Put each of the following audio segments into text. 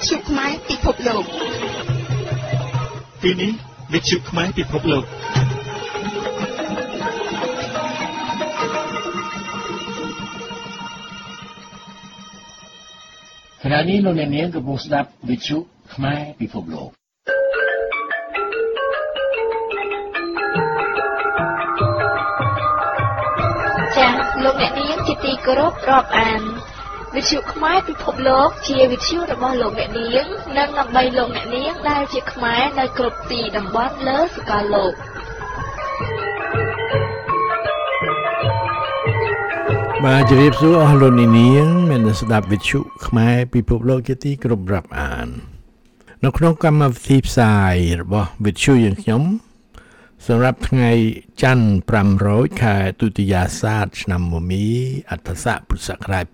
ទ្យុខ្មែរពិភពលោកពេលនេះវិទ្យុខ្មែរពិភពលោកខណៈនេះលោកអ្នកនាងកំពុងស្ដាប់វិទ្យុខ្មែរពិភពលោកចា៎លោកអ្នកនាងជាទីគោរពរាប់អានវិទ្យុខ្មែរពិភពលោកជាវិទ្យុរបស់លោកអ្នកនាងនិងដើម្បីលោកអ្នកនាងដែលជាខ្មែរនៅគ្រប់ទីតំបន់លើសកលលោកបាទជម្រាបសួរអស់លោកអ្នកនាងមានស្ដាប់វិទ្យុខ្មែរពិភពលោកជាទីគោរពរាប់អាននៅក្នុងកម្មវិធីផ្សាយរបស់វិទ្យុយើងខ្ញុំសម្រាប់ថ្ងៃច័ន្ទ500ខែទុតិយាសាទឆ្នាំមមីអត្តស័កពុទ្ធសករាជ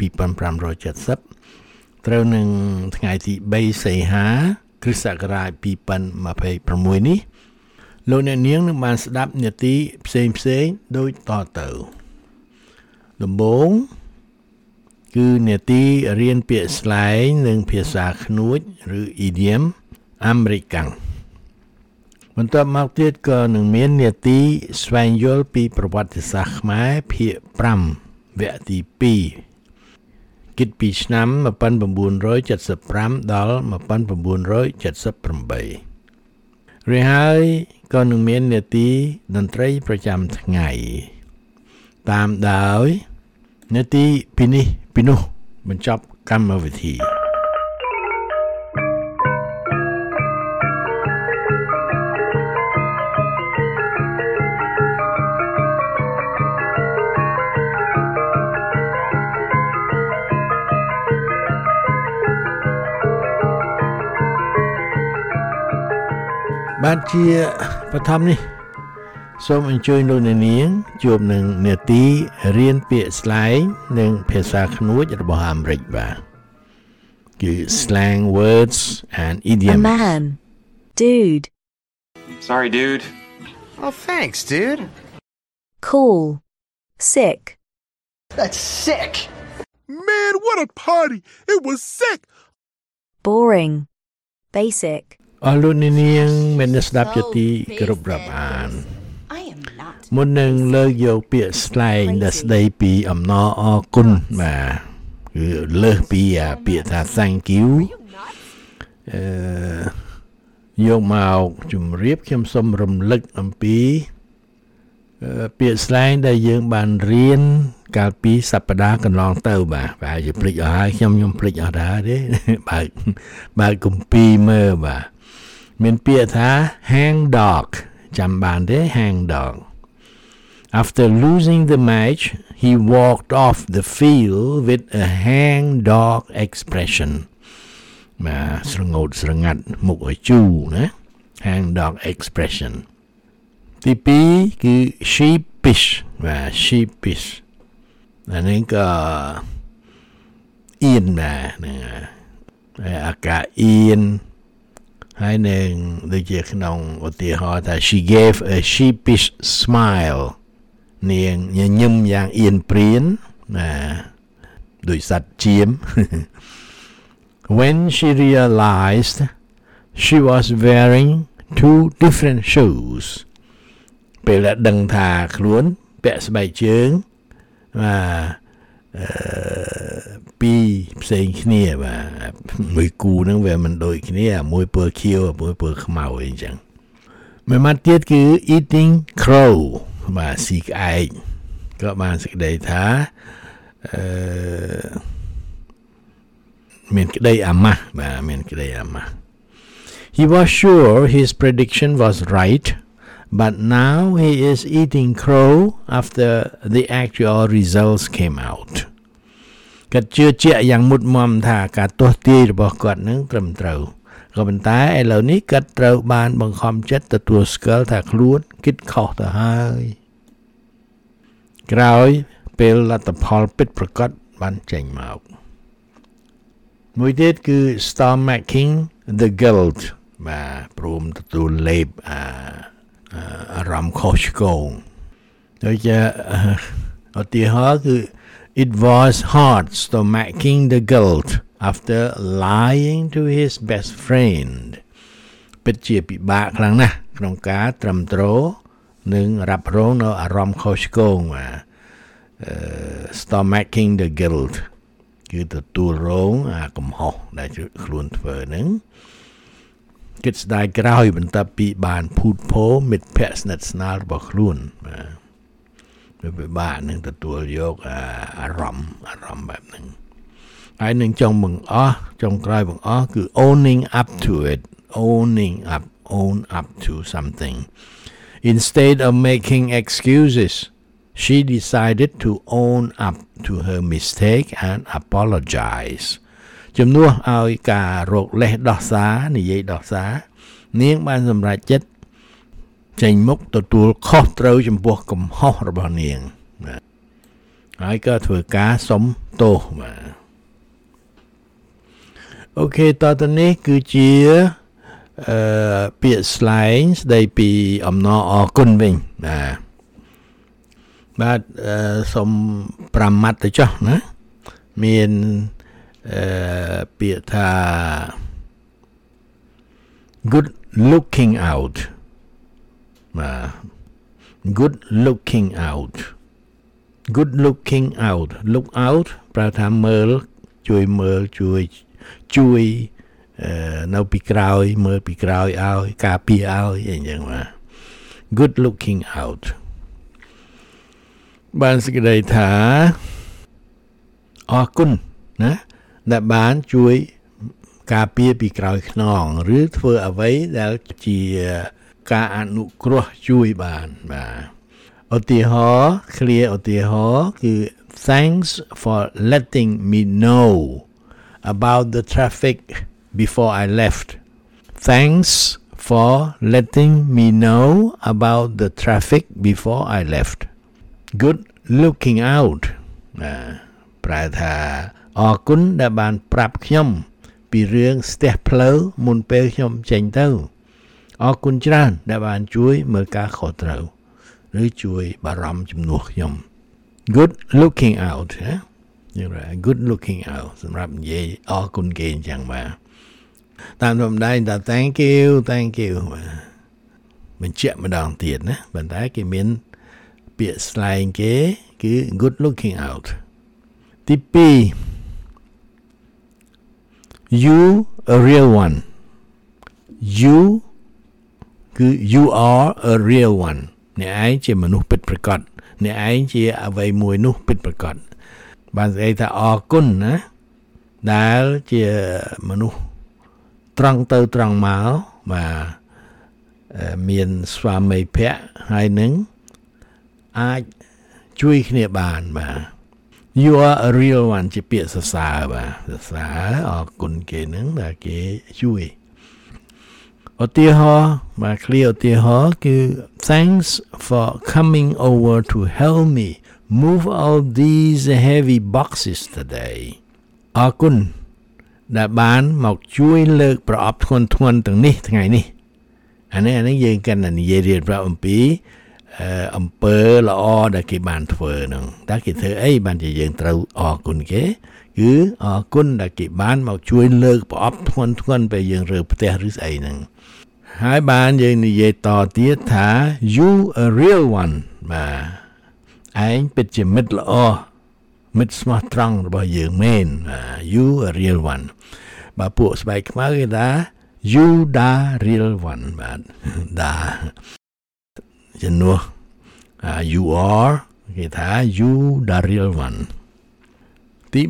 2570ត្រូវនឹងថ្ងៃទី3សីហាគ្រិស្តសករាជ2026នេះលោកអ្នកនាងនឹងបានស្ដាប់នាទីផ្សេងដូចតទៅដំបូងគឺនាទីរៀនពាក្យស្លែងនិងភាសាខ្នួចឬ idiom អាមេរិកាំងបន្ទាប់មកទៀតក៏នឹងមាននាទីស្វែងយល់ពីប្រវត្តិសាស្ត្រខ្មែរភាគ5វគ្គទី2គិតពីឆ្នាំ1975ដល់1978រួចហើយក៏នឹងមាននាទីតន្ត្រីប្រចាំថ្ងៃតាមដោយនាទីពីនេះពីនោះបញ្ចប់កម្មវិធីបាទជាបឋមនេះសូមអញ្ជើញលោកអ្នកនាងជួបនឹងនាទីរៀនពាក្យស្លែងនិងភាសាខ្នួចរបស់អាមេរិកបាទគឺ slang words and idioms. A man. Dude. Sorry, dude. Oh, thanks, dude. Cool. Sick. That's sick. Man, what a party. It was sick. Boring. Basic. អស់លោកអ្នកនាងមានស្ដាប់ជាទីគោរពរាប់អានមុននឹងលើកយកពាក្យស្លែងដែលស្ដីពីអំណរអរគុណបាទគឺលើសពីពាក្យថា thank you យកមកជម្រាបខ្ញុំសូមរំលឹកអំពីពាក្យស្លែងដែលយើងបានរៀនកាលពីសប្តាហ៍កន្លងទៅបាទជាភ្លេចអស់ហើយខ្ញុំភ្លេចអស់ដែរទេបើកគម្ពីរមើលបាទមានពាក្យថា hang dog ចាំបានទេ hang dog After losing the match he walked off the field with a hang dog expression បាទស្រងោតស្រងាត់មុខឲ្យជូរណា hang dog expression ទី2គឺ sheepish បាទ sheepish អានេះក៏អៀនបាទអាការអៀនហើយនឹងដូចជាក្នុងឧទាហរណ៍ថា she gave a sheepish smile នាងញញឹមយ៉ាងអៀនព្រានដូចសត្វជៀម When she realized she was wearing two different shoes ពេលដែលដឹងថាខ្លួនពាក់ស្បែកជើងពីរផ្សេងគ្នាបាទមួយគូហ្នឹងវាមិនដូចគ្នាមួយពណ៌ខៀវមួយពណ៌ខ្មៅអីចឹងមួយម៉ាត់ទៀតគឺ eating crow បាទស៊ីក្អែកក៏បានសេចក្តីថាមានក្តីអាម៉ាស់បាទមានក្តីអាម៉ាស់ He was sure his prediction was right but now he is eating crow after the actual results came out គាត់ជឿជាក់យ៉ាងមុតមមថាការទស្សន៍ទាយរបស់គាត់នឹងត្រឹមត្រូវក៏ប៉ុន្តែឥឡូវនេះគាត់ត្រូវបានបង្ខំចិត្តទទួលស្គាល់ថាខ្លួនគិតខុសទៅហើយក្រោយពេលលទ្ធផលពិតប្រាកដបានចេញមកមួយទៀតគឺ stomaching the guilt បាទព្រមទទួលលេបអារម្មណ៍ខុសឆ្គងដូចជាឧទាហរណ៍គឺ it was hard stomaching the guilt after lying to his best friend ពិតជាពិបាកខ្លាំងណាស់ក្នុងការត្រឹមត្រូវនិងរ៉ាប់រងនៅអារម្មណ៍ខុសឆ្គងបាទ stomaching the guilt គឺទទួលរងអាកំហុសដែលខ្លួនធ្វើហ្នឹងគិតស្ដាយក្រោយបន្ទាប់ពីបានភូតភរមិត្តភក្តិស្និទ្ធស្នាលរបស់ខ្លួនបាទវាពិបាកនឹងទទួលយកអារម្មណ៍បែបហ្នឹងហើយនឹងចុងក្រោយបង្អស់គឺ owning up to it own up to something instead of making excuses she decided to own up to her mistake and apologize ជំនួសឲ្យការរកលេសដោះសារនិយាយដោះសារនាងបានសម្រេចចិត្តចេញមុខទទួលខុសត្រូវចំពោះកំហុសរបស់នាងហើយក៏ធ្វើការសុំទោសបាទអូខេតទៅនេះគឺជាពាក្យ slang ស្ដីពីអំណរអរគុណវិញបាទសូម5ម៉ាត់ទៅចុះណាមានពាក្យថា good looking out បាទ good looking out look out ប្រែថាមើលជួយនៅពីក្រោយមើលពីក្រោយឲ្យការពារឲ្យអញ្ចឹងបាទ good looking out បានសេចក្តីថាអរគុណណាដែលបានជួយការពារពីក្រោយខ្នងឬធ្វើអ្វីដែលជាការអនុគ្រោះជួយបានបាទឧទាហរណ៍ clear ឧទាហរណ៍គឺ thanks for letting me know about the traffic before I left thanks for letting me know about the traffic before I left good looking out ប្រែថាអរគុណដែលបានប្រាប់ខ្ញុំពីរឿងស្ទះផ្លូវមុនពេលខ្ញុំចេញទៅអរគុណច្រើនដែលបានជួយមើលការខុសត្រូវឬជួយបារម្ភជំនួសខ្ញុំ good looking out យ៉ាងណា good looking out សម្រាប់និយាយអរគុណគេអញ្ចឹងបាទតាមធម្មតាថា thank you បញ្ជាក់ម្ដងទៀតណាប៉ុន្តែគេមានពាក្យ slang គេគឺ good looking out ទី2 you a real one you គឺ you are a real one អ្នកឯងជាមនុស្សពិតប្រាកដអ្នកឯងជាអ្វីមួយនោះពិតប្រាកដបានស្អីថាអរគុណណាដែលជាមនុស្សត្រង់ទៅត្រង់មកបាទមានស្វាមីភក្តិហើយនឹងអាចជួយគ្នាបានបាទ you are a real one ជាពាក្យសរសើរបាទសរសើរអរគុណគេនឹងដែលគេជួយឧទាហរណ៍បាទ clear ឧទាហរណ៍គឺ thanks for coming over to help me move all these heavy boxes today អរគុណដែលបានមកជួយលើកប្រអប់ធ្ងន់ទាំងនេះថ្ងៃនេះអានេះយើងកាន់តែនិយាយរៀបរាប់អំពីអំពើល្អដែលគេបានធ្វើហ្នឹងតើគេធ្វើអីបានជាយើងត្រូវអរគុណគេគឺអរគុណដែលគេបានមកជួយលើកប្រអប់ធ្ងន់ពេលយើងរើផ្ទះឬស្អីហ្នឹងហើយបានយើងនិយាយតទៀតថា you a real one បាទឯងពិតជាមិត្តល្អមិត្តស្មោះត្រង់របស់យើងមែន you a real one បាទពួកស្បែកខ្មៅគេថា you da real one បាទដាជំនួសyou are គេថា you the real one ទី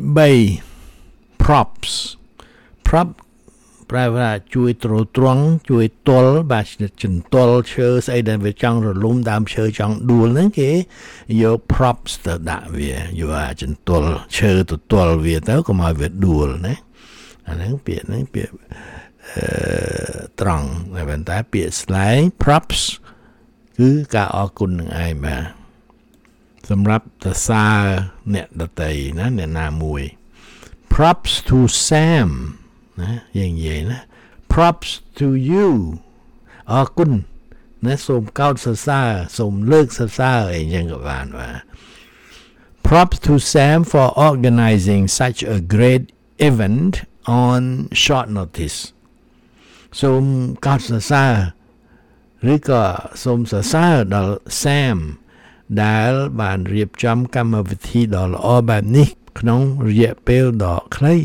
3 props prop ប្រែថាជួយទ្រទ្រង់ជួយទល់បាទចន្ទល់ឈើស្អីដែលវាចង់រលំដើមឈើចង់ដួលហ្នឹងគេយក props ទៅដាក់វាយកចន្ទល់ឈើទៅទល់វាទៅកុំឲ្យវាដួលណាអាហ្នឹងពាក្យហ្នឹងពាក្យត្រង់តែប៉ុន្តែពាក្យ slang props គឺការអរគុណនឹងឯងបាទសម្រាប់សរសើរអ្នកដតីណាអ្នកណាមួយ props to Sam ណាយ៉ាងនិយាយណា props to you អរគុណណាសូមកោតសរសើរសូមលើកសរសើរអីយ៉ាងក៏បានបាទ props to Sam for organizing such a great event on short notice សូមកោតសរសើរឬក៏សូមសរសើរដល់ Sam ដែលបានរៀបចំកម្មវិធីដ៏ល្អបែបនេះក្នុងរយៈពេលដ៏ខ្លី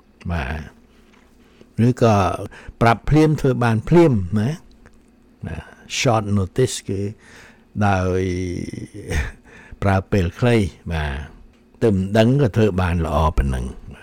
បាទឬក៏ប្រាប់ភ្លាមធ្វើបានភ្លាមណា short notice គឺដោយប្រើពេលខ្លីបាទទៅមិនដឹងក៏ធ្វើបានល្អប៉ុណ្ណឹង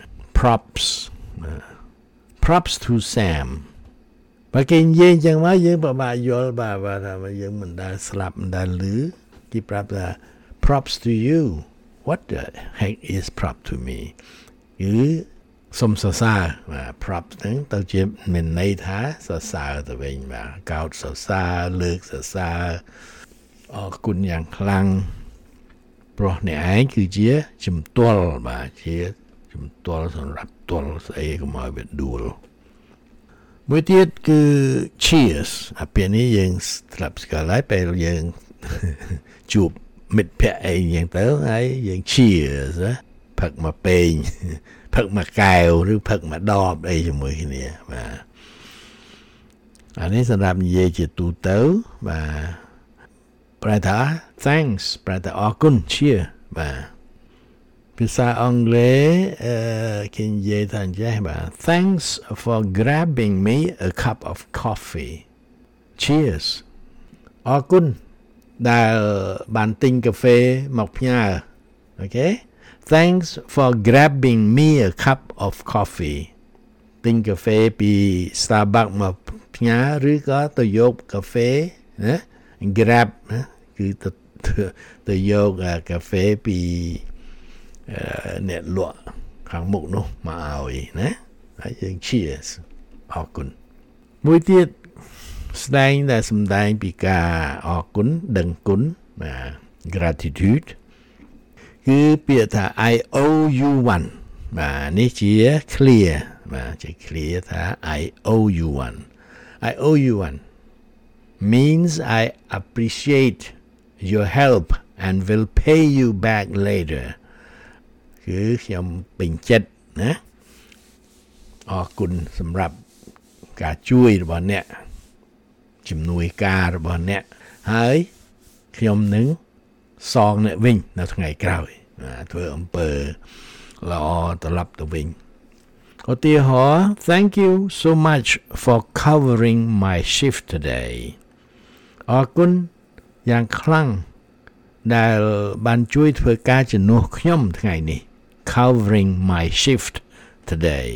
props to Sam បើគេនិយាយចឹងមកយើងពិបាកយល់បាទថាយើងមិនដែលស្លាប់មិនដែលឮគេប្រាប់ថា props to you what the heck is prop to me គឺសូមសរសើរបាទ props ហ្នឹងទៅជាមានន័យថាសរសើរទៅវិញបាទកោតសរសើរលើកសរសើរអរគុណយ៉ាងខ្លាំងព្រោះអ្នកឯងគឺជាជំទាល់បាទជាជំទាល់សម្រាប់ទាល់ស្អីកុំឲ្យវាដួលមួយទៀតគឺ cheers អាពេលនេះយើងស្លាប់ស្គាល់ហើយពេលយើងជួបមិត្តភ័ក្តិអីយ៉ាងទៅហើយយើង cheers ផឹកមកពេងផឹកមកកែវឬផឹកមកដបអីជាមួយគ្នាបាទអានេះសម្រាប់និយាយជាទូទៅបាទប្រែថា thanks ប្រែថាអរគុណ cheer បាទភាសាអង់គ្លេសគេនិយាយថាអញ្ចឹងបាទ thanks for grabbing me a cup of coffee cheers អរគុណដែលបានទិញកាហ្វេមកផ្ញើអូខេ thanks for grabbing me a cup of coffee ទិញកាហ្វេពី Starbucks មកផ្ញើឬក៏ទៅយកកាហ្វេណា grab ណាគឺទៅយកកាហ្វេពីអ្នកលក់ខាងមុខនោះមកឲ្យណាហើយយើង cheers អរគុណមួយទៀតស្ដែងដែលសម្ដែងពីការអរគុណដឹងគុណបាទ gratitude គឺពាក្យថា I owe you one បាទនេះជា clear បាទជា clear ថា I owe you one I owe you one means I appreciate your help and will pay you back later គឺខ្ញុំពេញចិត្តណាអរគុណសម្រាប់ការជួយរបស់អ្នកជំនួយការរបស់អ្នកហើយខ្ញុំនឹងសងអ្នកវិញនៅថ្ងៃក្រោយធ្វើអំពើល្អត្រឡប់ទៅវិញឧទាហរណ៍ Thank you so much for covering my shift today អរគុណយ៉ាងខ្លាំងដែលបានជួយធ្វើការជំនួសខ្ញុំថ្ងៃនេះ covering my shift today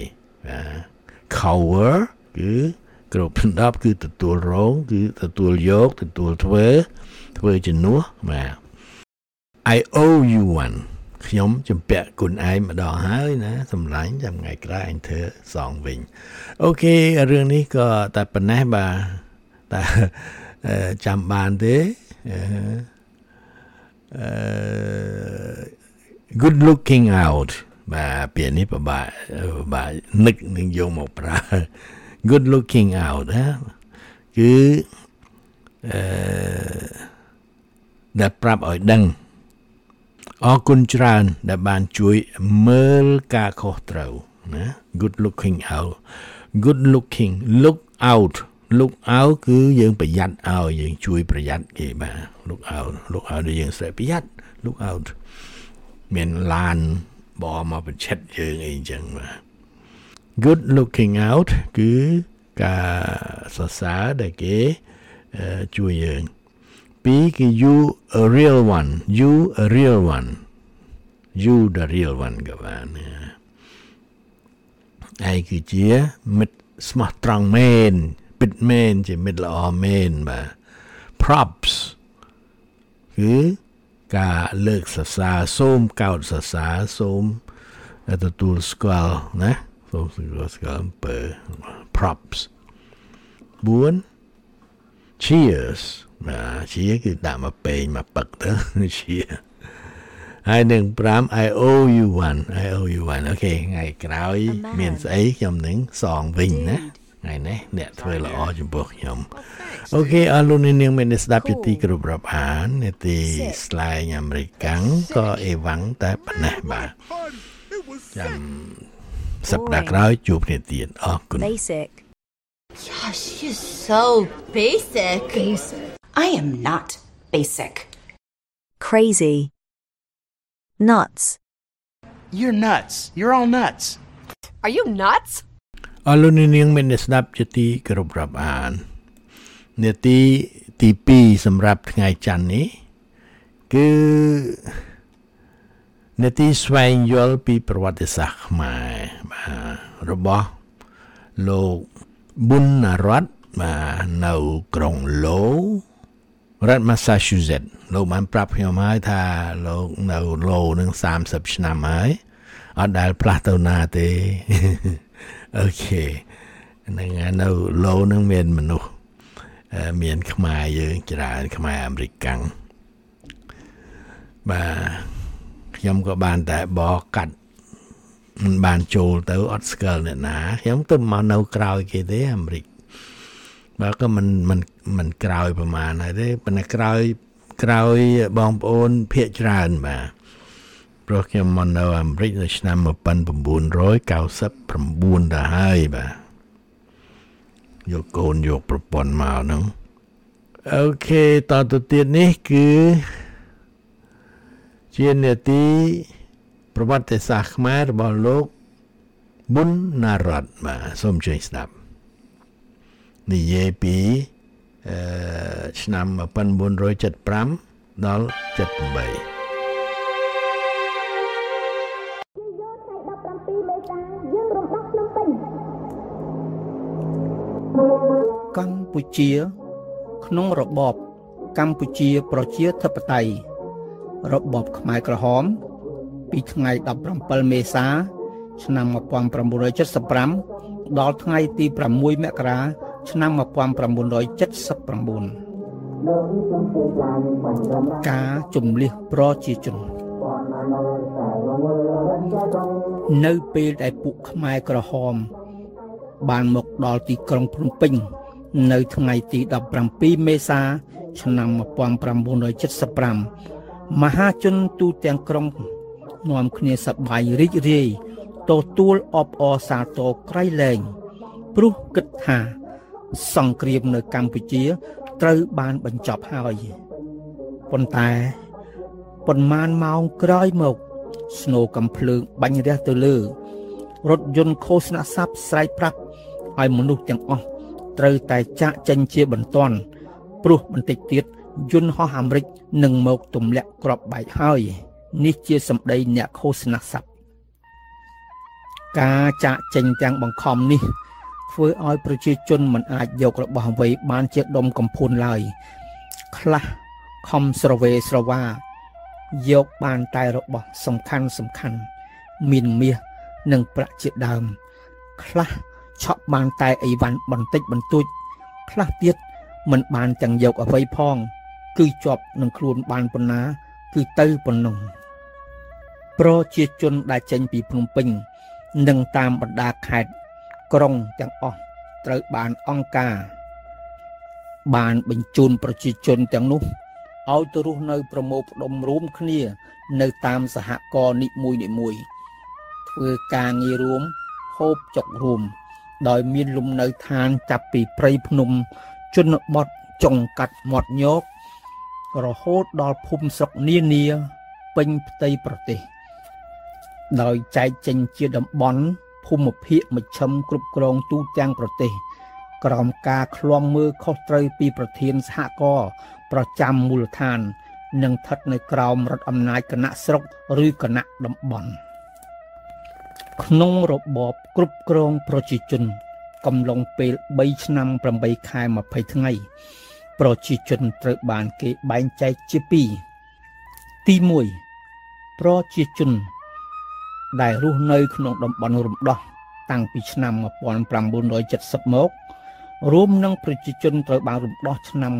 cover គឺគ្រប់សណ្ដាប់គឺទទួលរងគឺទទួលយកទទួលធ្វើជំនួសបាទ I owe you one ខ្ញុំជំពាក់គុណឯងម្ដងហើយណាសម្លាញ់ចាំថ្ងៃក្រោយអញធ្វើសងវិញអូខេរឿងនេះក៏តែប៉ុណ្ណេះបាទតែចាំបានទេgood looking out បាទពាក្យនេះពិបាកនឹកនឹងយកមកប្រើ good looking out ណាគឺដែលប្រាប់ឲ្យដឹងអរគុណច្រើនដែលបានជួយមើលការខុសត្រូវណា good looking out good looking look out គឺយើងប្រយ័ត្នឲ្យយើងជួយប្រយ័ត្នគេបាទ look out ដែលយើងស្រែកប្រយ័ត្ន look out មានឡានបោះមកប្រឆិតយើងអីអញ្ចឹងបាទ good looking out គឺការសរសើរដែលគេជួយយើងពីរគឺ you a real one you the real one ក៏បានឯគឺជាមិត្តស្មោះត្រង់មែនពិតមែនជាមិត្តល្អមែនបាទ props គឺការលើកសរសើរសូមកោតសរសើរសូមទទួលស្គាល់ណាសូមទទួលស្គាល់អំពើ props 4 cheers បាទ cheer គឺដាក់មកពេងមកពឹកទៅ cheer ហើយនឹង5 I owe you one អូខេថ្ងៃក្រោយមានស្អីខ្ញុំនឹងសងវិញណាថ្ងៃនេះអ្នកធ្វើល្អចំពោះខ្ញុំអូខេអរលោកអ្នកនាងមានស្ដាប់ជាទីគោរពរាប់អាននេតិស្លែងអាមេរិកាំងក៏អេវ៉ាំងតែប៉ុណ្ណេះបាទចាំសប្តាហ៍ក្រោយជួបគ្នាទៀតអរគុណ Basic. Gosh, you're so basic. I am not basic. Crazy. Nuts. You're nuts. You're all nuts. Are you nuts? អរលោកនាងមានអ្នកស្ដាប់ជាទីគោរពរាប់អាននាទីទី2សម្រាប់ថ្ងៃច័ន្ទនេះគឺនាទីស្វែងយល់ពីប្រវត្តិសាស្ត្រខ្មែរបាទរបស់លោកប៊ុនណារតបាទនៅក្រុងឡូរដ្ឋ Massachusetts លោកបានប្រាប់ខ្ញុំហើយថាលោកនៅឡូនឹង30ឆ្នាំហើយអត់ដែលផ្លាស់ទៅណាទេអូខេហ្នឹងនៅឡូនឹងមានមនុស្សមានខ្មែរយើងច្រើនខ្មែរអាមេរិកកាំងបាទខ្ញុំក៏បានតែបកកាត់មិនបានចូលទៅអត់ស្គាល់អ្នកណាខ្ញុំទៅមកនៅក្រោយគេទេអាមេរិកបាទក៏មិនក្រោយប្រហែលហើយទេប៉ុន្តែក្រោយបងប្អូនភាគច្រើនបាទព្រោះខ្ញុំមកនៅអាមេរិកនៅឆ្នាំ1999ទៅហើយបាទយកកូនយកប្រពន្ធមកហ្នឹងអូខេតទៅទៀតនេះគឺជានាទីប្រវត្តិសាស្ត្រខ្មែររបស់លោកប៊ុនណារតបាទសូមជួយស្ដាប់និយាយពីឆ្នាំ1975ដល់78 កម្ពុជាក្នុងរបបកម្ពុជាប្រជាធិបតេយ្យរបបខ្មែរក្រហមពីថ្ងៃ17មេសាឆ្នាំ1975ដល់ថ្ងៃទី6មករាឆ្នាំ1979ការជំលះប្រជាជននៅពេលដែលពួកខ្មែរក្រហមបានមកដល់ទីក្រុងភ្នំពេញនៅថ្ងៃទី17មេសាឆ្នាំ1975មហាជនទូទាំងក្រុងនាំគ្នាសប្បាយរីករាយទទួលអបអរសាទរក្រៃលែងព្រោះគិតថាសង្គ្រាមនៅកម្ពុជាត្រូវបានបញ្ចប់ហើយប៉ុន្តែប៉ុន្មានម៉ោងក្រោយមកស្នូរកំភ្លើងបាញ់រះទៅលើរថយន្តឃោសនាស័ព្ទស្រែកប្រាប់ឲ្យមនុស្សទាំងអស់ត្រូវតែចាកចេញជាបន្ទាន់ព្រោះបន្តិចទៀតយន្តហោះអាមេរិកនឹងមកទម្លាក់គ្រាប់បែកហើយនេះជាសម្ដីអ្នកឃោសនាស័ព្ទការចាកចេញទាំងបង្ខំនេះធ្វើឲ្យប្រជាជនមិនអាចយករបស់អ្វីបានជាដុំកំភួនឡើយខ្លះខំស្រវេស្រវាយកបានតែរបស់សំខាន់មានមាសនិងប្រាក់ជាដើមខ្លះឆក់បានតែអីវ៉ាន់បន្តិចបន្តួចខ្លះទៀតមិនបានទាំងយកអ្វីផងគឺជាប់នឹងខ្លួនបានប៉ុណ្ណាគឺទៅប៉ុណ្ណឹងប្រជាជនដែលចេញពីភ្នំពេញនិងតាមបណ្ដាខេត្តក្រុងទាំងអស់ត្រូវបានអង្គការបានបញ្ជូនប្រជាជនទាំងនោះឲ្យទៅរស់នៅប្រមូលផ្ដុំរួមគ្នានៅតាមសហគមន៍នីមួយធ្វើការងាររួមហូបចុករួមដោយមានលំនៅឋានចាប់ពីព្រៃភ្នំជនបទចុងកាត់មាត់ញោករហូតដល់ភូមិស្រុកនានាពេញផ្ទៃប្រទេសដោយចែកចេញជាតំបន់ភូមិភាគមជ្ឈិមគ្រប់គ្រងទូទាំងប្រទេសក្រោមការឃ្លាំមើលខុសត្រូវពីប្រធានសហគមន៍ប្រចាំមូលដ្ឋាននិងស្ថិតនៅក្រោមរដ្ឋអំណាចគណៈស្រុកឬគណៈតំបន់ក្នុងរបបគ្រប់គ្រងប្រជាជនកំឡុងពេល3ឆ្នាំ8ខែ20ថ្ងៃប្រជាជនត្រូវបានគេបែងចែកជាពីរទី1ប្រជាជនដែលរស់នៅក្នុងតំបន់រំដោះតាំងពីឆ្នាំ1970មករួមនឹងប្រជាជនត្រូវបានរំដោះឆ្នាំ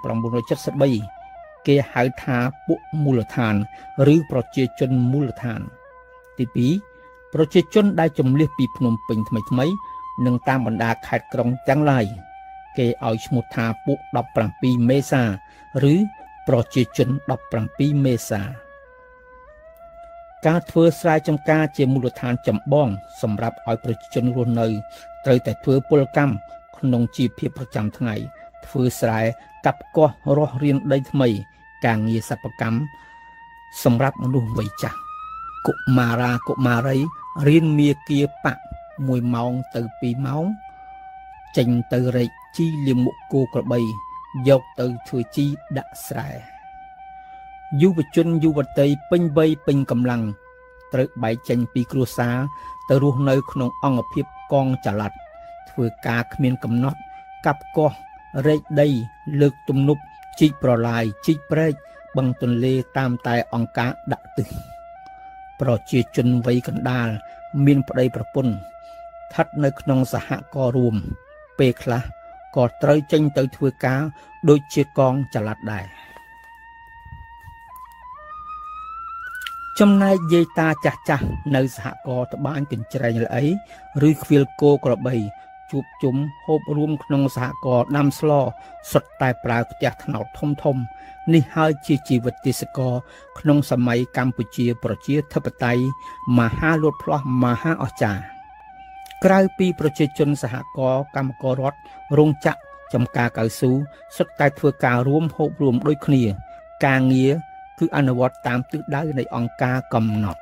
1973គេហៅថាពួកមូលដ្ឋានឬប្រជាជនមូលដ្ឋានទី2ប្រជាជនដែលជំនះពីភ្នំពេញថ្មីនិងតាមបណ្ដាខេត្តក្រុងទាំងឡាយគេឲ្យឈ្មោះថាពួក17មេសាឬប្រជាជន17មេសាការធ្វើស្រែចម្ការជាមូលដ្ឋានចម្បងសម្រាប់ឲ្យប្រជាជនរស់នៅត្រូវតែធ្វើពលកម្មក្នុងជីវភាពប្រចាំថ្ងៃធ្វើស្រែកាប់គាស់រាស់រៀនដីថ្មីការងារសិប្បកម្មសម្រាប់មនុស្សវ័យចាស់កុមារាកុមារីរៀនមាគាបៈ1ម៉ោងទៅ2ម៉ោងចេញទៅរែកជីលាងមុខគោក្របីយកទៅធ្វើជីដាក់ស្រែយុវជនយុវតីពេញវ័យពេញកម្លាំងត្រូវបែកចេញពីគ្រួសារទៅរស់នៅក្នុងអង្គភាពកងចល័តធ្វើការគ្មានកំណត់កាប់គាស់រែកដីលើកទំនប់ជីកប្រឡាយជីកព្រែកបឹងទន្លេតាមតែអង្គការដាក់ទិសប្រជាជនវ័យកណ្ដាលមានប្តីប្រពន្ធស្ថិតនៅក្នុងសហគមន៍រួមពេលខ្លះក៏ត្រូវចេញទៅធ្វើការដូចជាកងចល័តដែរចំណែកយាយតាចាស់នៅសហគមន៍ត្បាញកញ្ច្រែងល្អីឬខ្វៀលគោក្របីជួបជុំហូបរួមក្នុងសហគមន៍ដាំស្លសុទ្ធតែប្រើផ្ទះថ្នោតធំនេះហើយជាជីវិតទេសចរក្នុងសម័យកម្ពុជាប្រជាធិបតេយ្យមហាលូតផ្លោះមហាអស្ចារ្យក្រៅពីប្រជាជនសហគមន៍កម្មកររដ្ឋរោងចក្រចំការកៅស៊ូសុទ្ធតែធ្វើការរួមហូបរួមដូចគ្នាការងារគឺអនុវត្តតាមទិសដៅនៃអង្គការកំណត់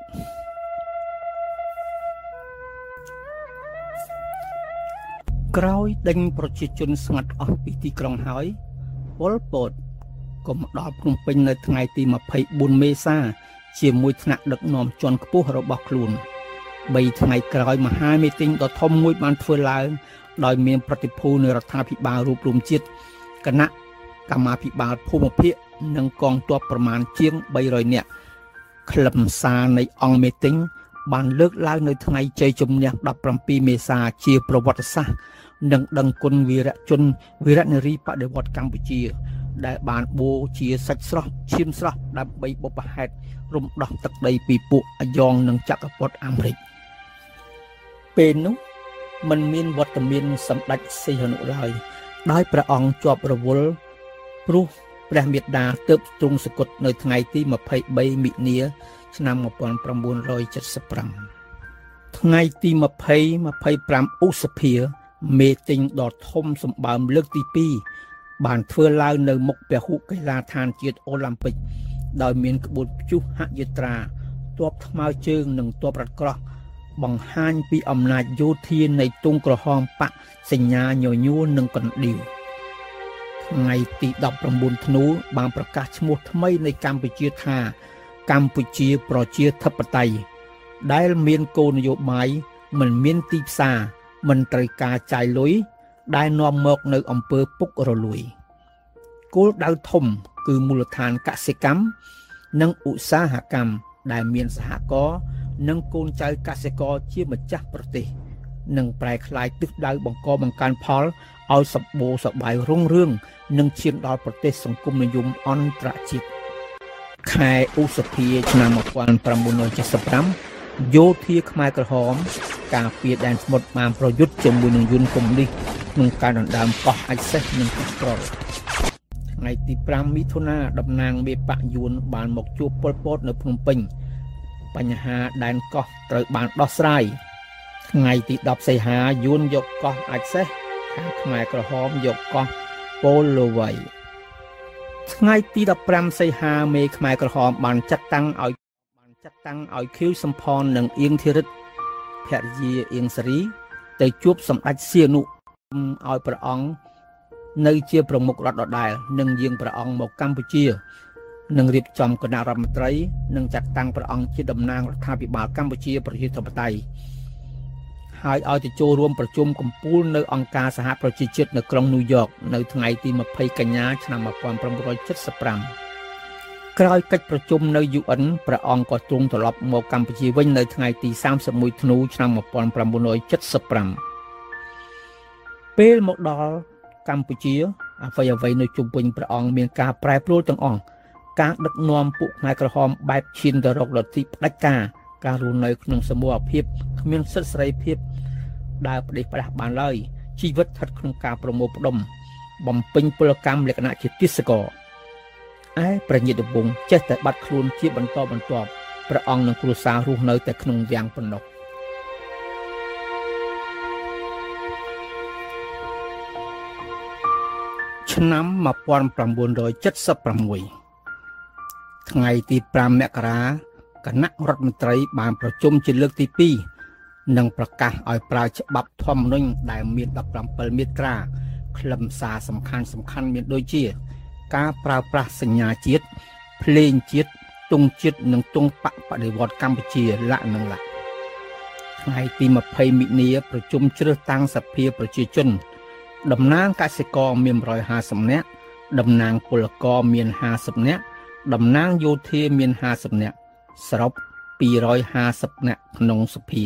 ក្រោយដេញប្រជាជនស្ងាត់អស់ពីទីក្រុងហើយប៉ុលពតក៏មកដល់ភ្នំពេញនៅថ្ងៃទី24មេសាជាមួយថ្នាក់ដឹកនាំជាន់ខ្ពស់របស់ខ្លួន3ថ្ងៃក្រោយមហាមីទីងដ៏ធំមួយបានធ្វើឡើងដោយមានប្រតិភូនៃរដ្ឋាភិបាលរួមរួមជាតិគណៈកម្មាភិបាលភូមិភាគនិងកងទ័ពប្រមាណជាង300នាក់ខ្លឹមសារនៃអង្គមីទីងបានលើកឡើងនៅថ្ងៃជ័យជំនះ17មេសាជាប្រវត្តិសាស្ត្រនិងដឹងគុណវីរជនវីរនារីបដិវត្តកម្ពុជាដែលបានបូជាសាច់ស្រស់ឈាមស្រស់ដើម្បីបុព្វហេតុរំដោះទឹកដីពីពួកអាយ៉ងនិងចក្រពត្តិអាមេរិកពេលនោះมันមានវត្តមានសម្ដេចសីហនុឡើយដោយព្រះអង្គជាប់រវល់ព្រោះព្រះមេត្តាទើបទ្រង់សគត់នៅថ្ងៃទី23មិនិនាឆ្នាំ1975ថ្ងៃទី25ឧសភាមេទិញដ៏ធំសម្បើមលើកទី2បានធ្វើឡើងនៅមុខពហុកីឡដ្ឋានជាតិអូឡ িম্প ិកដោយមានក្បួនព្យុះហយាត្រាទ័ពថ្មើរជើងនិងទ័ពរថក្រោះបង្ហាញពីអំណាចយោធានៃទង់ក្រហមបកសញ្ញាញញួរនិងកណ្ដៀវថ្ងៃទី19ធ្នូបានប្រកាសឈ្មោះថ្មីនៃកម្ពុជាថាកម្ពុជាប្រជាធិបតេយ្យដែលមានគោលនយោបាយមិនមានទីផ្សារមិនត្រូវការចាយលុយដែលនាំមកនៅអំពើពុករលួយគោលដៅធំគឺមូលដ្ឋានកសិកម្មនិងឧស្សាហកម្មដែលមានសហករណ៍និងកូនចៅកសិករជាម្ចាស់ប្រទេសនិងប្រែក្លាយទិសដៅបង្កបង្កើនផលឲ្យសម្បូរសប្បាយរុងរឿងនិងឈានដល់ប្រទេសសង្គមនិយមអន្តរជាតិខែឧសភាឆ្នាំ1975យោធាខ្មែរក្រហមការពារដែនសមុទ្របានប្រយុទ្ធជាមួយនឹងយន្តកុម្មុយនីសក្នុងការដណ្ដើមកោះអាចសេះនិងកោះត្រល់ថ្ងៃទី5មិថុនាតំណាងមេបកយួនបានមកជួបប៉ុលពតនៅភ្នំពេញបញ្ហាដែនកោះត្រូវបានដោះស្រាយថ្ងៃទី10សីហាយួនយកកោះអាចសេះខាងខ្មែរក្រហមយកកោះប៉ូឡូវៃថ្ងៃទី15សីហាមេខ្មែរក្រហមបានចាត់តាំងឲ្យខៀវសំផននិងអៀងធីរិទ្ធភរិយាអៀងសេរីទៅជួបសម្ដេចសៀនុឲ្យព្រះអង្គនៅជាប្រមុខរដ្ឋដដែលនិងយាងព្រះអង្គមកកម្ពុជានិងរៀបចំគណៈរដ្ឋមន្ត្រីនិងចាត់តាំងព្រះអង្គជាតំណាងរដ្ឋាភិបាលកម្ពុជាប្រជាធិបតេយ្យហើយឲ្យទៅចូលរួមប្រជុំកំពូលនៅអង្គការសហប្រជាជាតិនៅក្រុងញូវយ៉កនៅថ្ងៃទី20កញ្ញាឆ្នាំ1975ក្រោយកិច្ចប្រជុំនៅ UN ព្រះអង្គក៏ទ្រង់ត្រឡប់មកកម្ពុជាវិញនៅថ្ងៃទី31ធ្នូឆ្នាំ1975ពេលមកដល់កម្ពុជាអ្វីនៅជុំវិញព្រះអង្គមានការប្រែប្រួលទាំងអស់ការដឹកនាំពួកខ្មែរក្រហមបែបឈានទៅរកលទ្ធិផ្ដាច់ការរស់នៅក្នុងសមូហភាពគ្មានសិទ្ធិសេរីភាពដើរផ្ដេសផ្ដាស់បានឡើយជីវិតស្ថិតក្នុងការប្រមូលផ្ដុំបំពេញពលកម្មលក្ខណៈជាទេសចរឯព្រះញាតិវង្សចេះតែបាត់ខ្លួនជាបន្តបន្ទាប់ព្រះអង្គនិងគ្រួសាររស់នៅតែក្នុងវាំងប៉ុណ្ណោះឆ្នាំ1976ថ្ងៃទី5មករាគណៈរដ្ឋមន្ត្រីបានប្រជុំជាលើកទី2និងប្រកាសឲ្យប្រើច្បាប់ធម្មនុញ្ញដែលមាន17មាត្រាខ្លឹមសារសំខាន់មានដូចជាការប្រើប្រាស់សញ្ញាជាតិភ្លេងជាតិទង់ជាតិនិងទង់បដិវត្តកម្ពុជាលក្ខណៈថ្ងៃទី20មិនិនាប្រជុំជ្រើសតាំងសភាប្រជាជនតំណាងកសិករមាន150នាក់តំណាងពលករមាន50នាក់តំណាងយោធាមាន50នាក់សរុប250នាក់ក្នុងសភា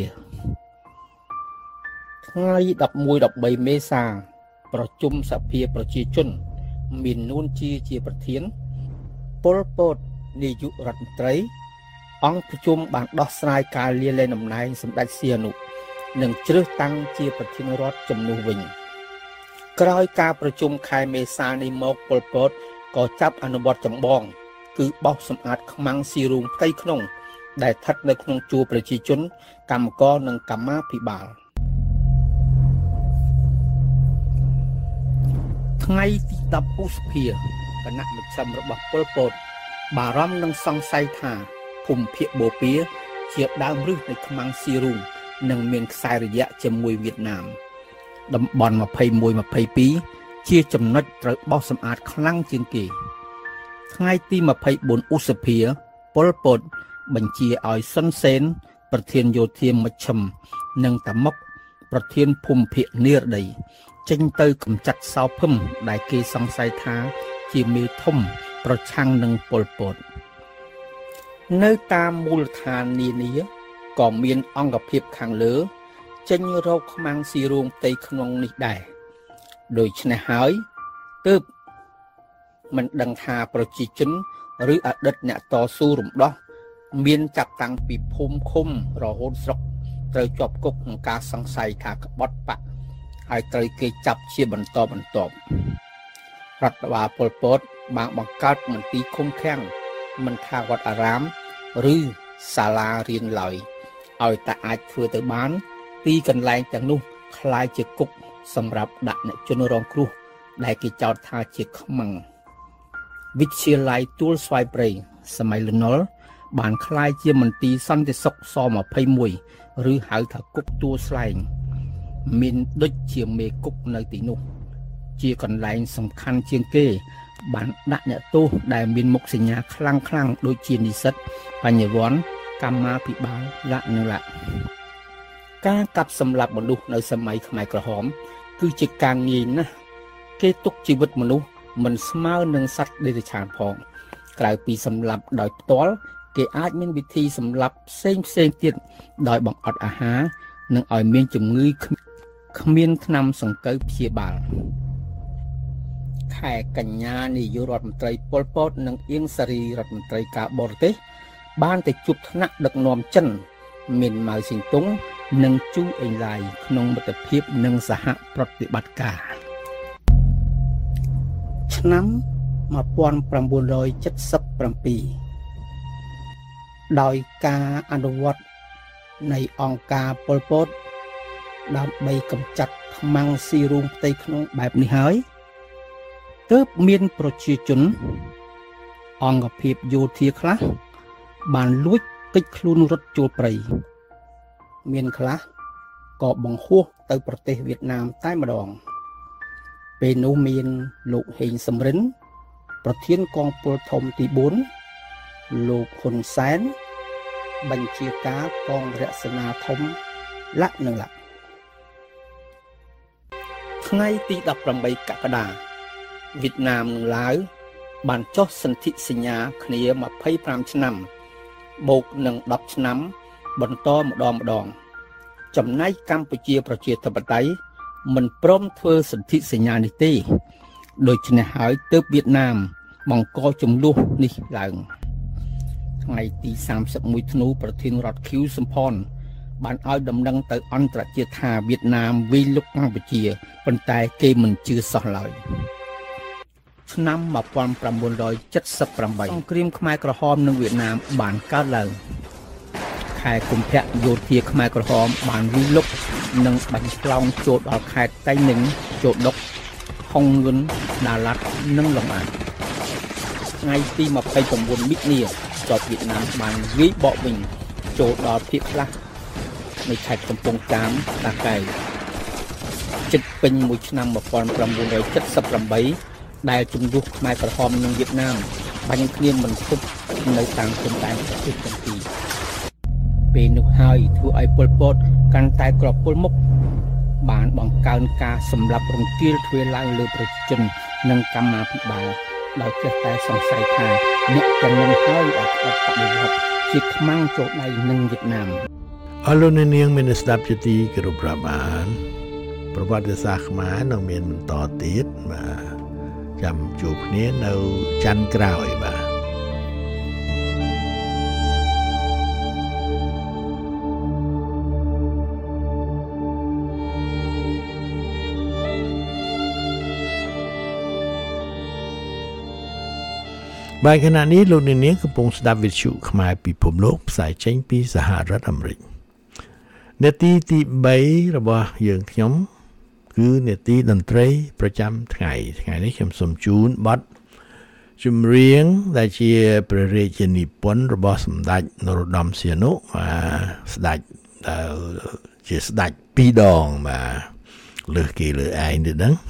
ថ្ងៃ11-13មេសាប្រជុំសភាប្រជាជនមាននួនជាប្រធានប៉ុលពតនាយករដ្ឋមន្ត្រីអង្គប្រជុំបានដោះស្រាយការលាលែងតំណែងសម្ដេចសៀនុនិងជ្រើសតាំងជាប្រធានរដ្ឋជំនួសវិញក្រោយការប្រជុំខែមេសានេះមកប៉ុលពតក៏ចាប់អនុវត្តចម្បងគឺបោសសម្អាតខ្មាំងស៊ីរូងផ្ទៃក្នុងដែលស្ថិតនៅក្នុងជួរប្រជាជនកម្មករនិងកម្មាភិបាលថ្ងៃទី10ឧសភាគណៈមជ្ឈិមរបស់ប៉ុលពតបារម្ភនិងសង្ស័យថាភូមិភាគបូព៌ាជាដើមឫសនៃខ្មាំងស៊ីរូងនិងមានខ្សែរយៈជាមួយវៀតណាមតំបន់21-22ជាចំណុចត្រូវបោសសម្អាតខ្លាំងជាងគេថ្ងៃទី24ឧសភាប៉ុលពតបញ្ជាឲ្យសុនសេនប្រធានយោធាមជ្ឈិមនិងតាមុកប្រធានភូមិភាគនិរដីចេញទៅកម្ចាត់សោភឹមដែលគេសង្ស័យថាជាមេធំប្រឆាំងនឹងប៉ុលពតនៅតាមមូលដ្ឋាននានាក៏មានអង្គភាពខាងលើចេញរកខ្មាំងស៊ីរូងផ្ទៃក្នុងនេះដែរដូច្នេះហើយទើបមិនដឹងថាប្រជាជនឬអតីតអ្នកតស៊ូរំដោះមានចាប់តាំងពីភូមិឃុំរហូតស្រុកត្រូវជាប់គុកក្នុងការសង្ស័យថាក្បត់បកហើយត្រូវគេចាប់ជាបន្តរដ្ឋបាលប៉ុលពតបានបង្កើតមន្ទីរឃុំឃាំងមិនថាវត្តអារាមឬសាលារៀនឡើយឲ្យតែអាចធ្វើទៅបានទីកន្លែងទាំងនោះคล้ายជាគុកសម្រាប់ដាក់អ្នកជនរងគ្រោះដែលគេចោទថាជាខ្មាំងវិទ្យាល័យទួលស្វាយព្រៃសម័យលន់នល់បានคล้ายជាមន្ទីរសន្តិសុខស21ឬហៅថាគុកទួលស្លែងមានដូចជាមេគុកនៅទីនោះជាកន្លែងសំខាន់ជាងគេបានដាក់អ្នកទោសដែលមានមុខសញ្ញាខ្លាំងដូចជានិស្សិតបញ្ញវន្តកម្មាភិបាលលក្ខណៈការកាប់សម្លាប់មនុស្សនៅសម័យខ្មែរក្រហមគឺជាការងាយណាស់គេទុកជីវិតមនុស្សមិនស្មើនឹងសត្វដេរឆានផងក្រៅពីសម្លាប់ដោយផ្ទាល់គេអាចមានវិធីសម្លាប់ផ្សេងទៀតដោយបង្អត់អាហារនិងឲ្យមានជំងឺគ្មានថ្នាំសង្កូវព្យាបាលខែកញ្ញានាយករដ្ឋមន្ត្រីប៉ុលពតនិងអៀងសារីរដ្ឋមន្ត្រីការបរទេសបានទៅជួបថ្នាក់ដឹកនាំចិនមានម៉ៅស៊ីនតុងនិងជូអេងឡាយក្នុងមិត្តភាពនិងសហប្រតិបត្តិការឆ្នាំ1977ដោយការអនុវត្តនៃអង្គការប៉ុលពតដើម្បីកម្ចាត់ខ្មាំងស៊ីរូងផ្ទៃក្នុងបែបនេះហើយទើបមានប្រជាជនអង្គភាពយោធាខ្លះបានលួចគេចខ្លួនរត់ចូលព្រៃមានខ្លះក៏បង្ហោះទៅប្រទេសវៀតណាមតែម្ដងពេលនោះមានលោកហេងសំរិនប្រធានកងពលធំទី4លោកហ៊ុនសែនបញ្ជាការកងរក្សាធំលក្ខណៈថ្ងៃទី18កក្កដាវៀតណាមនិងឡាវបានចុះសន្ធិសញ្ញាគ្នា25ឆ្នាំបូកនឹង10ឆ្នាំបន្តម្ដងចំណែកកម្ពុជាប្រជាធិបតេយ្យមិនព្រមធ្វើសន្ធិសញ្ញានេះទេដូច្នេះហើយទើបវៀតណាមបង្កចំនួននេះឡើងថ្ងៃទី31ធ្នូប្រធានរដ្ឋខៀវសំផនបានឲ្យដំណឹងទៅអន្តរជាតិថាវៀតណាមវាយលុកកម្ពុជាប៉ុន្តែគេមិនជឿសោះឡើយឆ្នាំ1978សង្គ្រាមខ្មែរក្រហមនិងវៀតណាមបានកើតឡើងខែកុម្ភៈយោធាខ្មែរក្រហមបានវិលុកនិងបាញ់ឆ្លងចូលដល់ខេត្តតៃninhចូលដុកហុងយុនដាឡាត់និងឡុងអានថ្ងៃទី29មិថុនាចប់វៀតណាមបានវាយបកវិញចូលដល់ភូមិខ្លះនៃខេត្តកំពង់ចាមតាកែវជិតពេញមួយឆ្នាំ1978ដែលជំនួសខ្មែរក្រហមនិងវៀតណាមបាញ់គ្នាមិនទប់នៅតាមព្រំដែនប្រទេសទាំងពីរពេលនោះហើយធ្វើឲ្យប៉ុលពតកាន់តែក្រពុលមុខបានបង្កើនការសម្លាប់រង្គាលធ្វើឡើងលើប្រជាជននិងកម្មាភិបាលដោយចេះតែសង្ស័យថាអ្នកទាំងនោះហើយអត់បដិវត្តជាខ្មាំងចូលដៃនឹងវៀតណាមអរលោកនាងមានស្ដាប់ជាទីគោរពរាប់អានប្រវត្តិសាស្ត្រខ្មែរនឹងមានបន្តទៀតបាទចាំជួបគ្នានៅច័ន្ទក្រោយបាទបាទខណៈនេះលោកនាងកំពុងស្ដាប់វិទ្យុខ្មែរពិភពលោកផ្សាយចេញពីសហរដ្ឋអាមេរិកនាទីទី3របស់យើងខ្ញុំគឺនាទីតន្ត្រីប្រចាំថ្ងៃនេះខ្ញុំសូមជូនបទចម្រៀងដែលជាព្រះរាជានិពន្ធរបស់សម្ដេចនរោត្តមសីហនុស្ដេចដែលជាស្ដេច2ដងបាទលើសគេលើឯងទៅដឹង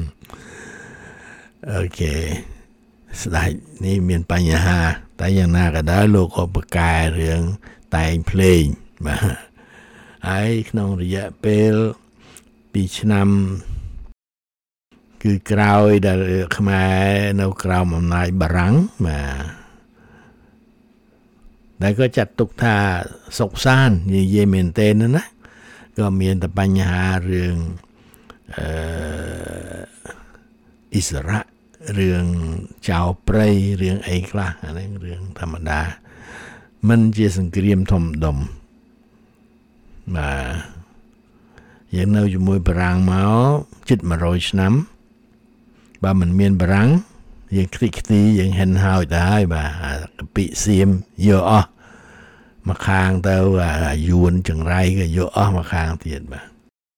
អូខេស្ដេចនេះមានបញ្ហាតែយ៉ាងណាក៏ដោយលោកក៏ប្រកែរឿងតែងភ្លេងបាទហើយក្នុងរយៈពេល2ឆ្នាំគឺក្រោយដែលខ្មែរនៅក្រោមអំណាចបារាំងបាទដែលក៏ចាត់ទុកថាសុខសាន្តនិយាយមែនទេណាក៏មានតែបញ្ហារឿងអិសរៈរឿងចៅព្រៃរឿងអីខ្លះអានេះរឿងធម្មតាមិនជាសង្គ្រាមធំដុំបាទយើងនៅជាមួយបារាំងមកជិត100ឆ្នាំបើមិនមានបារាំងយើងខ្ទេចខ្ទីយើងហិនហើយទៅហើយបាទកពិសៀមយកអស់មកខាងទៅយួនចង្រៃក៏យកអស់មកខាងទៀតបាទ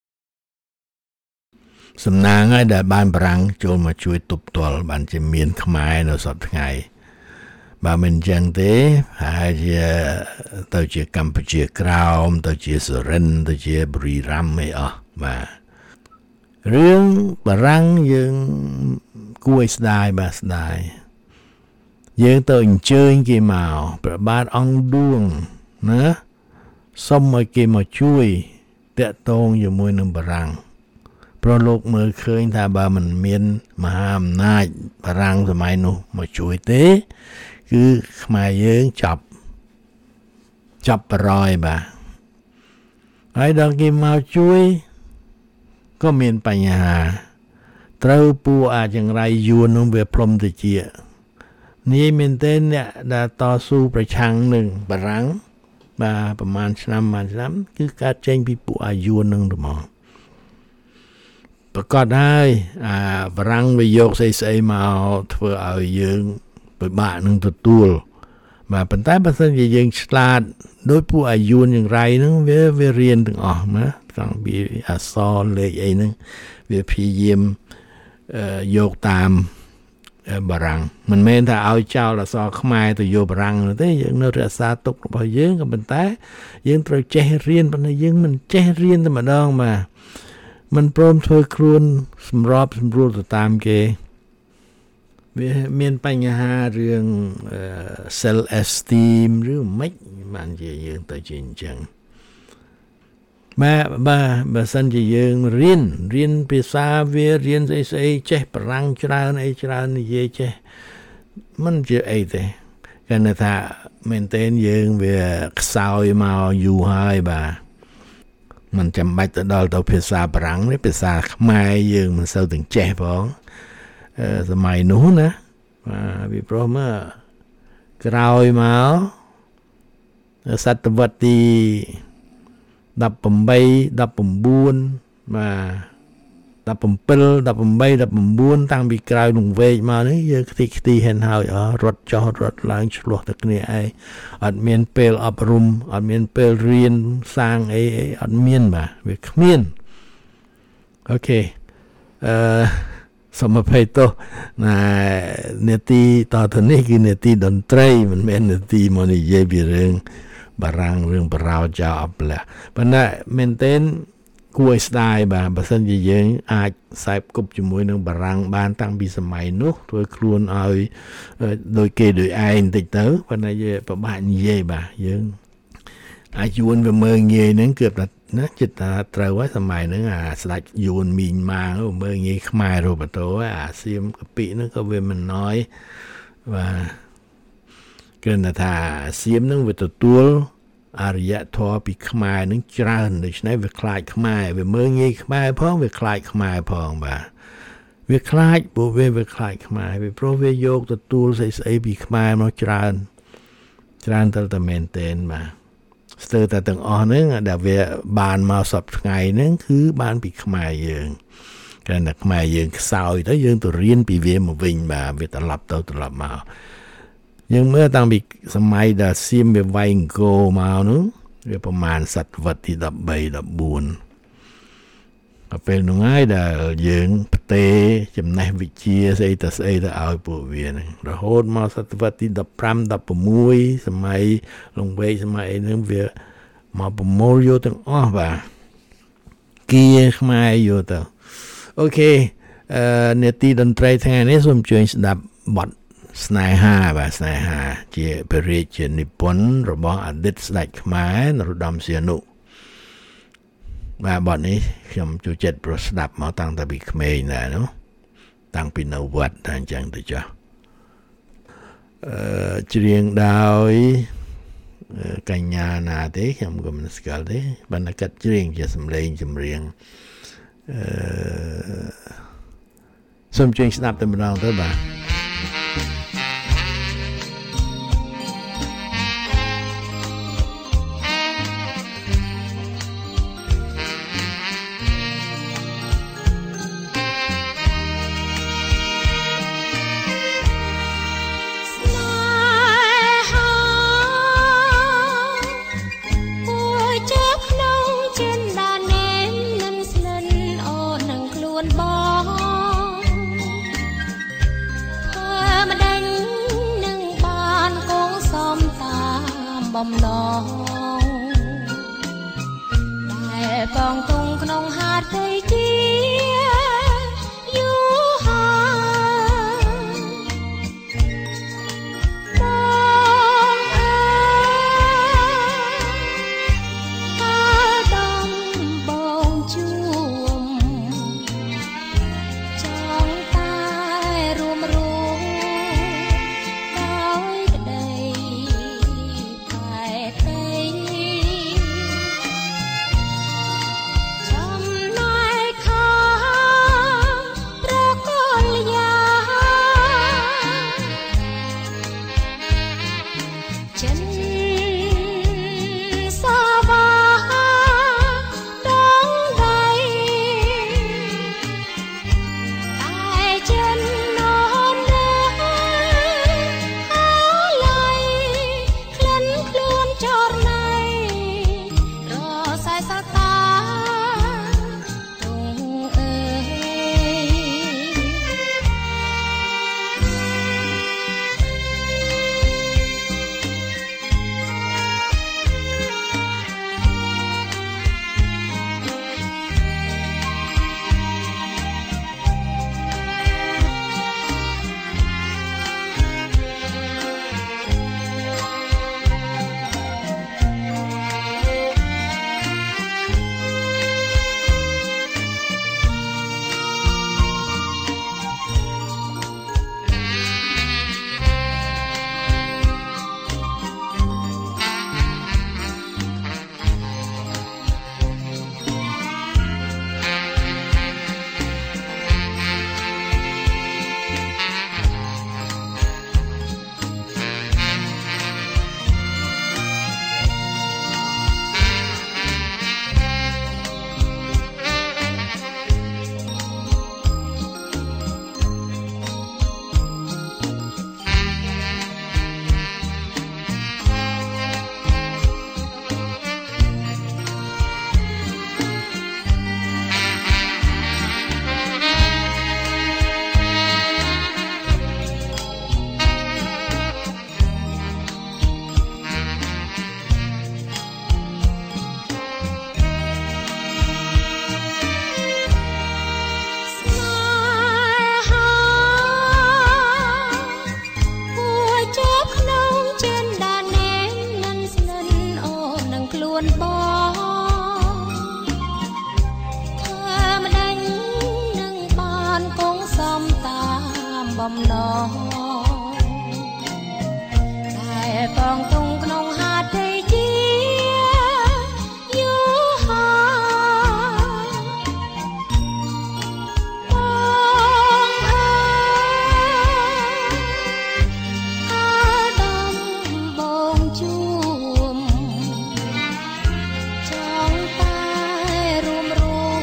សំណាងហើយដែលបានបារាំងចូលមកជួយទប់ទល់បានជាមានខ្មែរនៅសប្តាហ៍ថ្ងៃបើមិនចឹងទេហើយទៅជាកម្ពុជាក្រោមទៅជាសុរិនទ៍ទៅជាបុរីរ៉ាំអីអស់បាទរឿងបារាំងយើងគួរឲ្យស្ដាយបាទស្ដាយយើងទៅអញ្ជើញគេមកព្រះបាទអង្គឌួងណាសុំឲ្យគេមកជួយតាក់ទងជាមួយនឹងបារាំងព្រោះលោកមើលឃើញថាបើមិនមានមហាអំណាចបារាំងសម័យនោះមកជួយទេគឺខ្មែរយើងចាប់បរយបាទហើយដល់គេមកជួយក៏មានបញ្ហាត្រូវពួកអាចង្រៃយួននោះវាព្រមទៅជានេះមែនទេអ្នកដែលតស៊ូប្រឆាំងនឹងបារាំងបាទប្រហែលឆ្នាំគឺកើតចេញពីពួកអាយួននឹងទៅមកប្រកាសហើយបារាំងវាយកស្អីមកធ្វើឲ្យយើងពិបាកនឹងទទួលបាទប៉ុន្តែបើសិនជាយើងឆ្លាតដោយពួកអាយួនយ៉ាងไรហ្នឹងវារៀនទាំងអស់ណាតាំងពីអក្សរលេខអីហ្នឹងវាព្យាយាមយកតាមបារាំងមិនមែនថាឲ្យចោលអក្សរខ្មែរទៅយកបារាំងទេយើងនៅរក្សាទុករបស់យើងក៏ប៉ុន្តែយើងត្រូវចេះរៀនប៉ុន្តែយើងមិនចេះរៀនតែម្ដងបាទមិនព្រមធ្វើខ្លួនសម្របសម្រួលទៅតាមគេវាមានបញ្ហារឿង self esteem ឬមិនបានជាយើងទៅជាអញ្ចឹងបើសិនជាយើងរៀនភាសាវារៀនស្អីចេះបារាំងច្រើនអីច្រើននិយាយចេះមិនជាអីទេគេថាមែនតើយើងវាខ្សោយមកយូរហើយបាទមិនចាំបាច់ទៅដល់ទៅភាសាបារាំងទេភាសាខ្មែរយើងមិនសូវទាំងចេះផងសម័យនោះណាវាព្រោះមកក្រោយមកសតវត្សទី18 19បាទតាំងពីក្រៅលង្វែកមកនេះយើងខ្ទីហេនហើយរត់ចោះរត់ឡើងឆ្លោះតែគ្នាឯងអត់មានពេលអប់រំអត់មានពេលរៀនសាងអីអត់មានបាទវាគ្មានអូខេសូមអភ័យទោសណានេតិតទៅនេះគឺនេតិតន្ត្រីមិនមែននេតិមកនិយាយពីរឿងបារាំងរឿងបរោចោអប់លះប៉ុន្តែមែនទែនគួរឲ្យស្ដាយបាទបើសិនជាយើងអាចខ្សែគប់ជាមួយនឹងបារាំងបានតាំងពីសម័យនោះធ្វើខ្លួនឲ្យដោយគេដោយឯងបន្តិចទៅប៉ុន្តែយើងពិបាកនិយាយបាទយើងអាចយួនវាមើងងាយហ្នឹងគឺណាចិត្តថាត្រូវហើយសម័យហ្នឹងអាស្ដេចយួនមីងម៉ាងមើងងាយខ្មែររូបតោអាសៀមកពីហ្នឹងក៏វាមិនណយបាទគឺថាសៀមហ្នឹងវាទទួលអរិយធម៌ពីខ្មែរនឹងច្រើនដូច្នេះវាខ្លាចខ្មែរវាមើងងាយខ្មែរផងវាខ្លាចខ្មែរផងបាទវាខ្លាចពួកវាខ្លាចខ្មែរវាព្រោះវាយកទទួលស្អីពីខ្មែរមកច្រើនតែមែនទែនបាទស្ទើរតែទាំងអស់ហ្នឹងដែលវាបានមកសពថ្ងៃហ្នឹងគឺបានពីខ្មែរយើងគ្រាន់តែខ្មែរយើងខ្សោយទៅយើងទៅរៀនពីវាមកវិញបាទវាត្រឡប់មកយើងមើលតាំងពីសម័យដែលសៀមវាវាយអង្គរមកនោះវាប្រមាណសតវត្សទី13 14ដល់ពេលនោះហើយដែលយើងផ្ទេរចំណេះវិជ្ជាស្អីទៅឲ្យពួកវាហ្នឹងរហូតមកសតវត្សទី15 16សម័យលង្វែកសម័យហ្នឹងវាមកប្រមូលយកទាំងអស់បាទគៀខ្មែរយកទៅអូខេនេតិតន្ត្រីថ្ងៃនេះសូមជួយស្ដាប់បទស្នេហាបាទស្នេហាជាព្រះរាជានិពន្ធរបស់អតីតស្ដេចខ្មែរនរោត្តមសីហនុបាទបទនេះខ្ញុំចូលចិត្តប្រស្ដាប់មកតាំងតែពីក្មេងដែរនោះតាំងពីនៅវត្តតែអញ្ចឹងទៅចុះច្រៀងដោយកញ្ញាណាទេខ្ញុំក៏មិនស្គាល់ទេបានតែកាត់ច្រៀងជាសំឡេងចម្រៀងសូមជួយស្ដាប់តែម្ដងទៅបាទបំណងតែបងទុំក្នុងហាត់ទៅជាយូរហើយបងអើយដំបងជួមចង់តែរួមដោយក្តីចំណាយបំណងតែបងទុំក្នុងហាត់ទេជាយូរហើយបងអើយដំបងជួមចង់តែរួមរង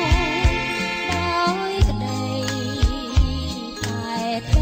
ដោយក្តីតែទេ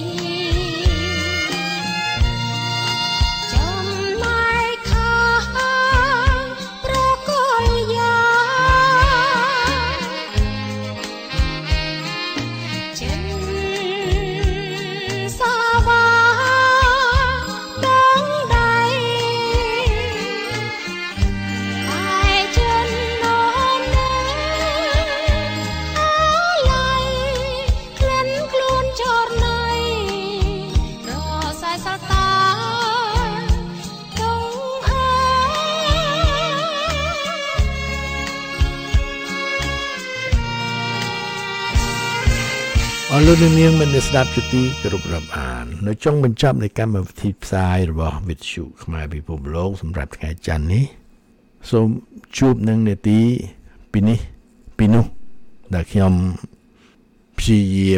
អរលោកនាងមិនស្ដាប់ជាទីគោរពរាប់អាននៅចុងបញ្ចប់នៃកម្មវិធីផ្សាយរបស់វិទ្យុខ្មែរពិភពលោកសម្រាប់ថ្ងៃច័ន្ទនេះសូមជួបនឹងនាទីពីនេះពីនោះដែលខ្ញុំព្យាយា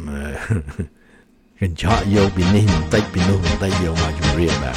មកញ្ចក់យកពីនេះបន្តិចពីនោះបន្តិចយកមកជម្រាបបាទ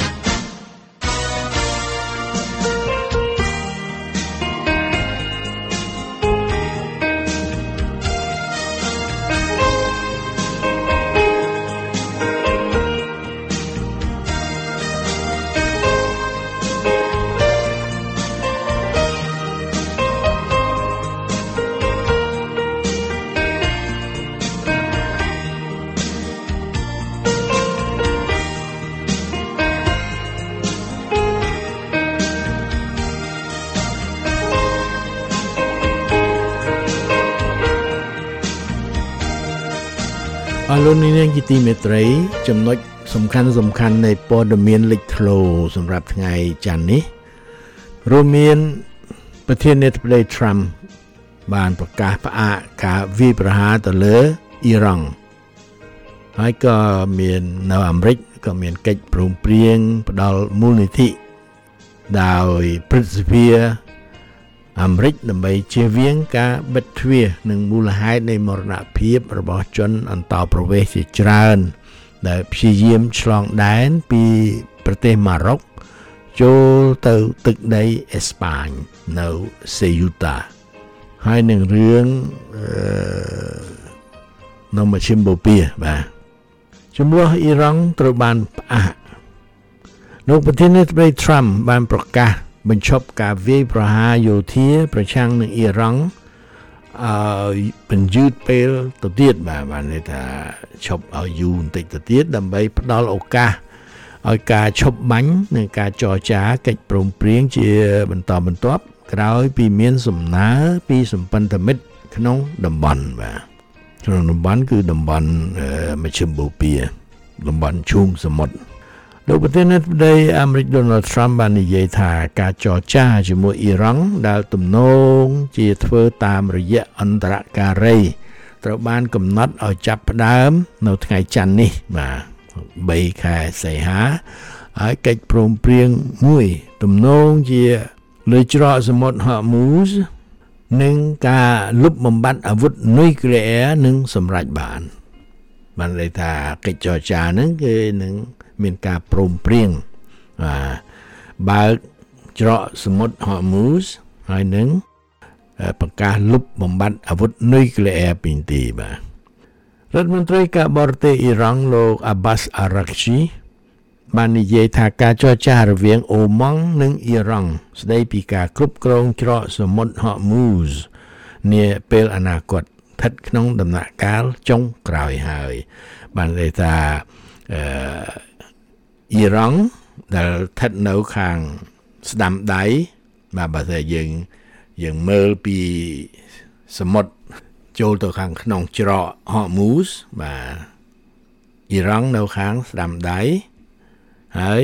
អរលោកនាងជាទីមេត្រីចំណុចសំខាន់នៃព័ត៌មានលេចធ្លោសម្រាប់ថ្ងៃច័ន្ទនេះរួមមានប្រធានាធិបតី Trump បានប្រកាសផ្អាកការវាយប្រហារទៅលើអ៊ីរ៉ង់ហើយក៏មាននៅអាមេរិកក៏មានកិច្ចព្រមព្រៀងផ្ដល់មូលនិធិដោយព្រឹទ្ធសភាអាមេរិកដើម្បីជៀសវាងការបិទទ្វារនិងមូលហេតុនៃមរណភាពរបស់ជនអន្តោប្រវេសន៍ជាច្រើនដែលព្យាយាមឆ្លងដែនពីប្រទេសម៉ារ៉ុកចូលទៅទឹកដីអេស្ប៉ាញនៅសេយូតាហើយនឹងរឿងនៅមជ្ឈិមបូព៌ាបាទចំនួនអ៊ីរ៉ង់ត្រូវបានផ្អាកលោកប្រធានាធិបតី Trump បានប្រកាសបញ្ឈប់ការវាយប្រហារយោធាប្រឆាំងនឹងអ៊ីរ៉ង់បញ្យឺតពេលទៅទៀតបាទន័យថាឈប់ឲ្យយូរបន្តិចទៅទៀតដើម្បីផ្ដល់ឱកាសឲ្យការឈប់បាញ់និងការចរចាកិច្ចព្រមព្រៀងជាបន្តបន្ទាប់ក្រោយពីមានសំណើពីសម្ព័ន្ធមិត្តក្នុងតំបន់បាទក្នុងតំបន់គឺតំបន់មជ្ឈិមបូព៌ាតំបន់ឈូងសមុទ្រលោកប្រធានាធិបតីអាមេរិក Donald Trump បាននិយាយថាការចរចាជាមួយអ៊ីរ៉ង់ដែលទំនងជាធ្វើតាមរយៈអន្តរការីត្រូវបានកំណត់ឲ្យចាប់ផ្ដើមនៅថ្ងៃច័ន្ទនេះបាទ3ខែសីហាហើយកិច្ចព្រមព្រៀងមួយទំនងជាលើច្រកសមុទ្រ Hormuz និងការលុបបំបាត់អាវុធនុយក្លេអ៊ែរនឹងសម្រេចបានន័យថាកិច្ចចរចាហ្នឹងគឺនឹងមានការព្រមព្រៀងបើកច្រកសមុទ្រ Hormuz ហើយនឹងប្រកាសលុបបំបាត់អាវុធនុយក្លេអ៊ែរពីទីបាទរដ្ឋមន្ត្រីការបរទេសអ៊ីរ៉ង់លោក Abbas Araghchi បាននិយាយថាការចរចារវាងអូម៉ង់និងអ៊ីរ៉ង់ស្ដីពីការគ្រប់គ្រងច្រកសមុទ្រ Hormuz នាពេលអនាគតស្ថិតក្នុងដំណាក់កាលចុងក្រោយហើយបានន័យថាអ៊ីរ៉ង់ដែលស្ថិតនៅខាងស្ដាំដៃបើតែយើងមើលពីសមុទ្រចូលទៅខាងក្នុងច្រក Hormuz បាទអ៊ីរ៉ង់នៅខាងស្ដាំដៃហើយ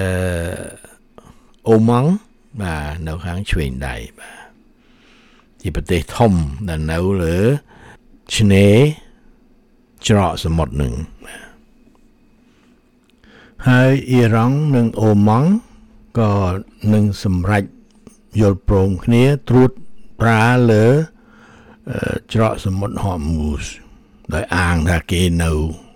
អូម៉ង់បាទនៅខាងឆ្វេងដៃបាទជាប្រទេសធំដែលនៅលើឆ្នេរច្រកសមុទ្រនឹងហើយអ៊ីរ៉ង់និងអូម៉ង់ក៏នឹងសម្រេចយល់ព្រមគ្នាត្រួតត្រាលើច្រកសមុទ្រហូមូសដោយអាងថាគេនៅ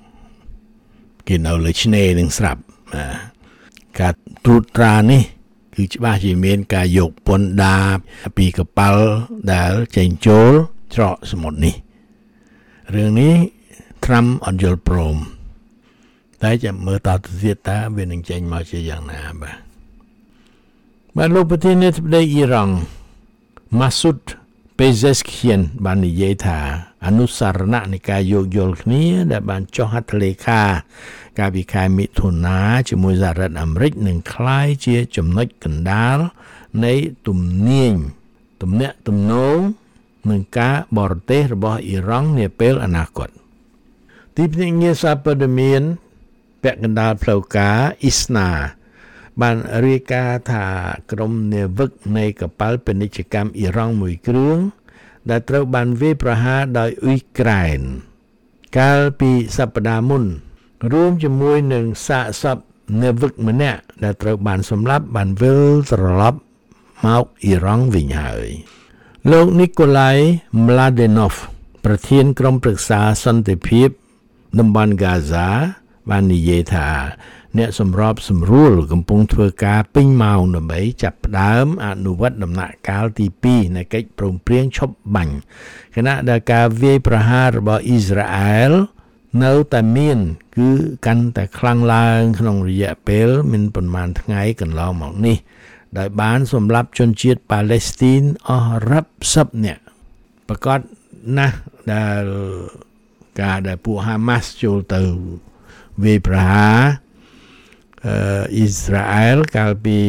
លើឆ្នេរនឹងស្រាប់ការត្រួតត្រានេះគឺច្បាស់ជាមានការយកពន្ធដារពីកប៉ាល់ដែលចេញចូលច្រកសមុទ្រនេះរឿងនេះត្រាំអត់យល់ព្រមតែចាំមើលតទៅទៀតតើវានឹងចេញមកជាយ៉ាងណាបាទលោកប្រធានាធិបតីអ៊ីរ៉ង់ម៉ាស៊ូតពេហ្សេស្គៀនបាននិយាយថាអនុសារណៈនៃការយោគយល់គ្នាដែលបានចុះហត្ថលេខាកាលពីខែមិថុនាជាមួយសហរដ្ឋអាមេរិកនឹងក្លាយជាចំណុចកណ្ដាលនៃទំនាញទំនាក់ទំនងនឹងការបរទេសរបស់អ៊ីរ៉ង់នាពេលអនាគតទីភ្នាក់ងារសារព័ត៌មានពាក់កណ្ដាលផ្លូវការអ៊ីស្ណាបានរាយការណ៍ថាក្រុមនាវិកនៃកប៉ាល់ពាណិជ្ជកម្មអ៊ីរ៉ង់មួយគ្រឿងដែលត្រូវបានវាយប្រហារដោយអ៊ុយក្រែនកាលពីសប្តាហ៍មុនរួមជាមួយនឹងសាកសពនាវិកម្នាក់ដែលត្រូវបានសម្លាប់បានវិលត្រឡប់មកអ៊ីរ៉ង់វិញហើយលោកនីកូឡៃម្លាដេណូវប្រធានក្រុមប្រឹក្សាសន្តិភាពតំបន់ហ្គាហ្សាបាននិយាយថាអ្នកសម្របសម្រួលកំពុងធ្វើការពេញម៉ោងដើម្បីចាប់ផ្ដើមអនុវត្តដំណាក់កាលទី2នៃកិច្ចព្រមព្រៀងឈប់បាញ់ខណៈដែលការវាយប្រហាររបស់អ៊ីស្រាអែលនៅតែមានគឺកាន់តែខ្លាំងឡើងក្នុងរយៈពេលមិនប៉ុន្មានថ្ងៃកន្លងមកនេះដោយបានសម្លាប់ជនជាតិប៉ាឡេស្ទីនអស់រាប់សិបនាក់ប្រកាសណាស់ដែលការដែលពួកហាម៉ាស់ចូលទៅវាយប្រហារអ៊ីស្រាអែលកាលពី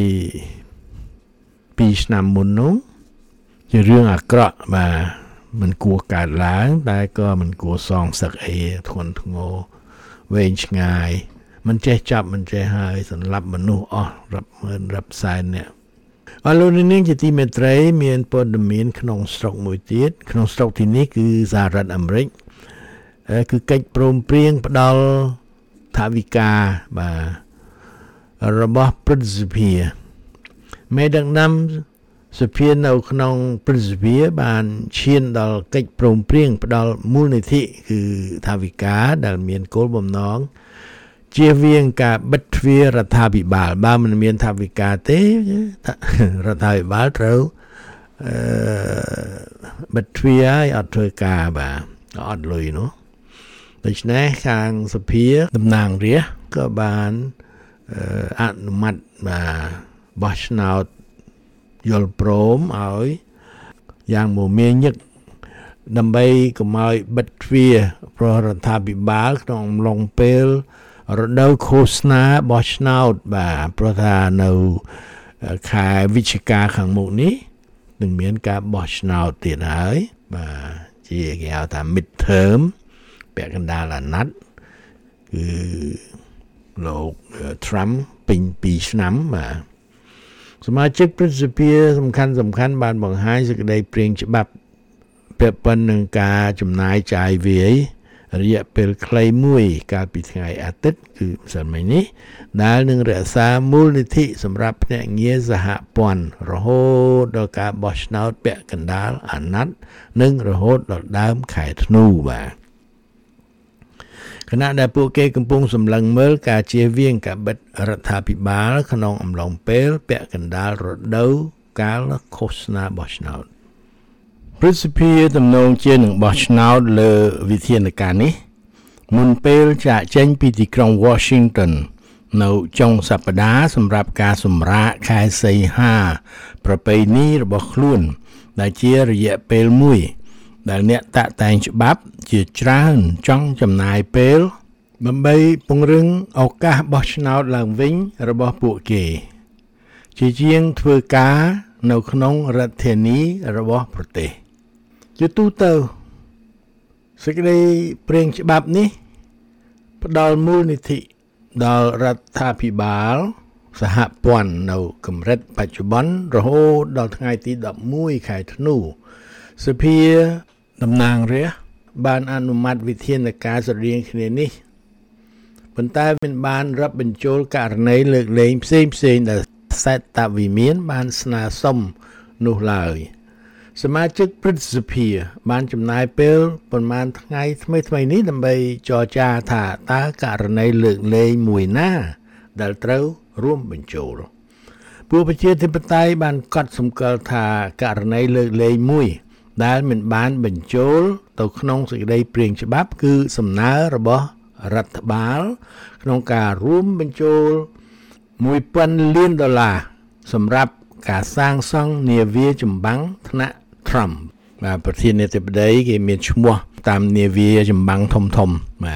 2ឆ្នាំមុននោះជារឿងអាក្រក់បាទមិនគួរកើតឡើងតែក៏មិនគួរសងសឹកអីធ្ងន់ធ្ងរវែងឆ្ងាយមិនចេះចាប់មិនចេះហើយសម្លាប់មនុស្សអស់រាប់ម៉ឺនរាប់សែនអ្នកអរលោកនាងជាទីមេត្រីមានព័ត៌មានក្នុងស្រុកមួយទៀតក្នុងស្រុកទីនេះគឺសហរដ្ឋអាមេរិកគឺកិច្ចព្រមព្រៀងផ្ដល់ថវិកាបាទរបស់ព្រឹទ្ធសភាមេដឹកនាំសភានៅក្នុងព្រឹទ្ធសភាបានឈានដល់កិច្ចព្រមព្រៀងផ្ដល់មូលនិធិគឺថវិកាដែលមានគោលបំណងជៀសវាងការបិទទ្វាររដ្ឋាភិបាលបើមិនមានថវិកាទេរដ្ឋាភិបាលត្រូវបិទទ្វារឲ្យអត់ធ្វើការបាទអត់លុយនោះដូច្នេះខាងសភាតំណាងរាស្ត្រក៏បានអនុម័តបោះឆ្នោតយល់ព្រមឲ្យយ៉ាងមមាញឹកដើម្បីកុំឲ្យបិទទ្វារប្ររដ្ឋាភិបាលក្នុងអំឡុងពេលរដូវឃោសនាបោះឆ្នោតបាទព្រោះថានៅខែវិច្ឆិកាខាងមុខនេះនឹងមានការបោះឆ្នោតទៀតហើយបាទជាគេហៅថា mid term ពាក់កណ្ដាលអាណត្តិគឺលោក Trump ពេញ2ឆ្នាំបាទសមាជិកព្រឹទ្ធសភាសំខាន់បានបង្ហាញសេចក្តីព្រាងច្បាប់ពាក់ព័ន្ធនឹងការចំណាយចាយវាយរយៈពេលខ្លីមួយកាលពីថ្ងៃអាទិត្យគឺម្សិលមិញនេះដែលនឹងរក្សាមូលនិធិសម្រាប់ភ្នាក់ងារសហព័ន្ធរហូតដល់ការបោះឆ្នោតពាក់កណ្ដាលអាណត្តិនិងរហូតដល់ដើមខែធ្នូបាទខណៈដែលពួកគេកំពុងសម្លឹងមើលការជៀសវាងការបិទរដ្ឋាភិបាលក្នុងអំឡុងពេលពាក់កណ្ដាលរដូវកាលឃោសនាបោះឆ្នោតព្រឹទ្ធសភាទំនងជានឹងបោះឆ្នោតលើវិធានការនេះមុនពេលចាកចេញពីទីក្រុង Washington នៅចុងសប្តាហ៍សម្រាប់ការសម្រាកខែសីហាប្រពៃណីរបស់ខ្លួនដែលជារយៈពេលមួយដែលអ្នកតាក់តែងច្បាប់ជាច្រើនចង់ចំណាយពេលដើម្បីពង្រឹងឱកាសបោះឆ្នោតឡើងវិញរបស់ពួកគេជាជាងធ្វើការនៅក្នុងរដ្ឋធានីរបស់ប្រទេសជាទូទៅសេចក្តីព្រាងច្បាប់នេះផ្ដល់មូលនិធិដល់រដ្ឋាភិបាលសហព័ន្ធនៅកម្រិតបច្ចុប្បន្នរហូតដល់ថ្ងៃទី11ខែធ្នូសភាតំណាងរាស្ត្របានអនុម័តវិធានការស្រដៀងគ្នានេះប៉ុន្តែមិនបានរាប់បញ្ចូលករណីលើកលែងផ្សេងដែលសេតវិមានបានស្នើសុំនោះឡើយសមាជិកព្រឹទ្ធសភាបានចំណាយពេលប្រមាណថ្ងៃថ្មីនេះដើម្បីចរចាថាតើករណីលើកលែងមួយណាដែលត្រូវរួមបញ្ចូលពួកប្រជាធិបតេយ្យបានកត់សម្គាល់ថាករណីលើកលែងមួយដែលមិនបានបញ្ចូលទៅក្នុងសេចក្តីព្រាងច្បាប់គឺសំណើរបស់រដ្ឋបាលក្នុងការរួមបញ្ចូល$1,000 លានសម្រាប់ការសាងសង់នាវាចម្បាំងថ្នាក់ Trump បាទប្រធានាធិបតីគេមានឈ្មោះតាមនាវាចម្បាំងធំបាទ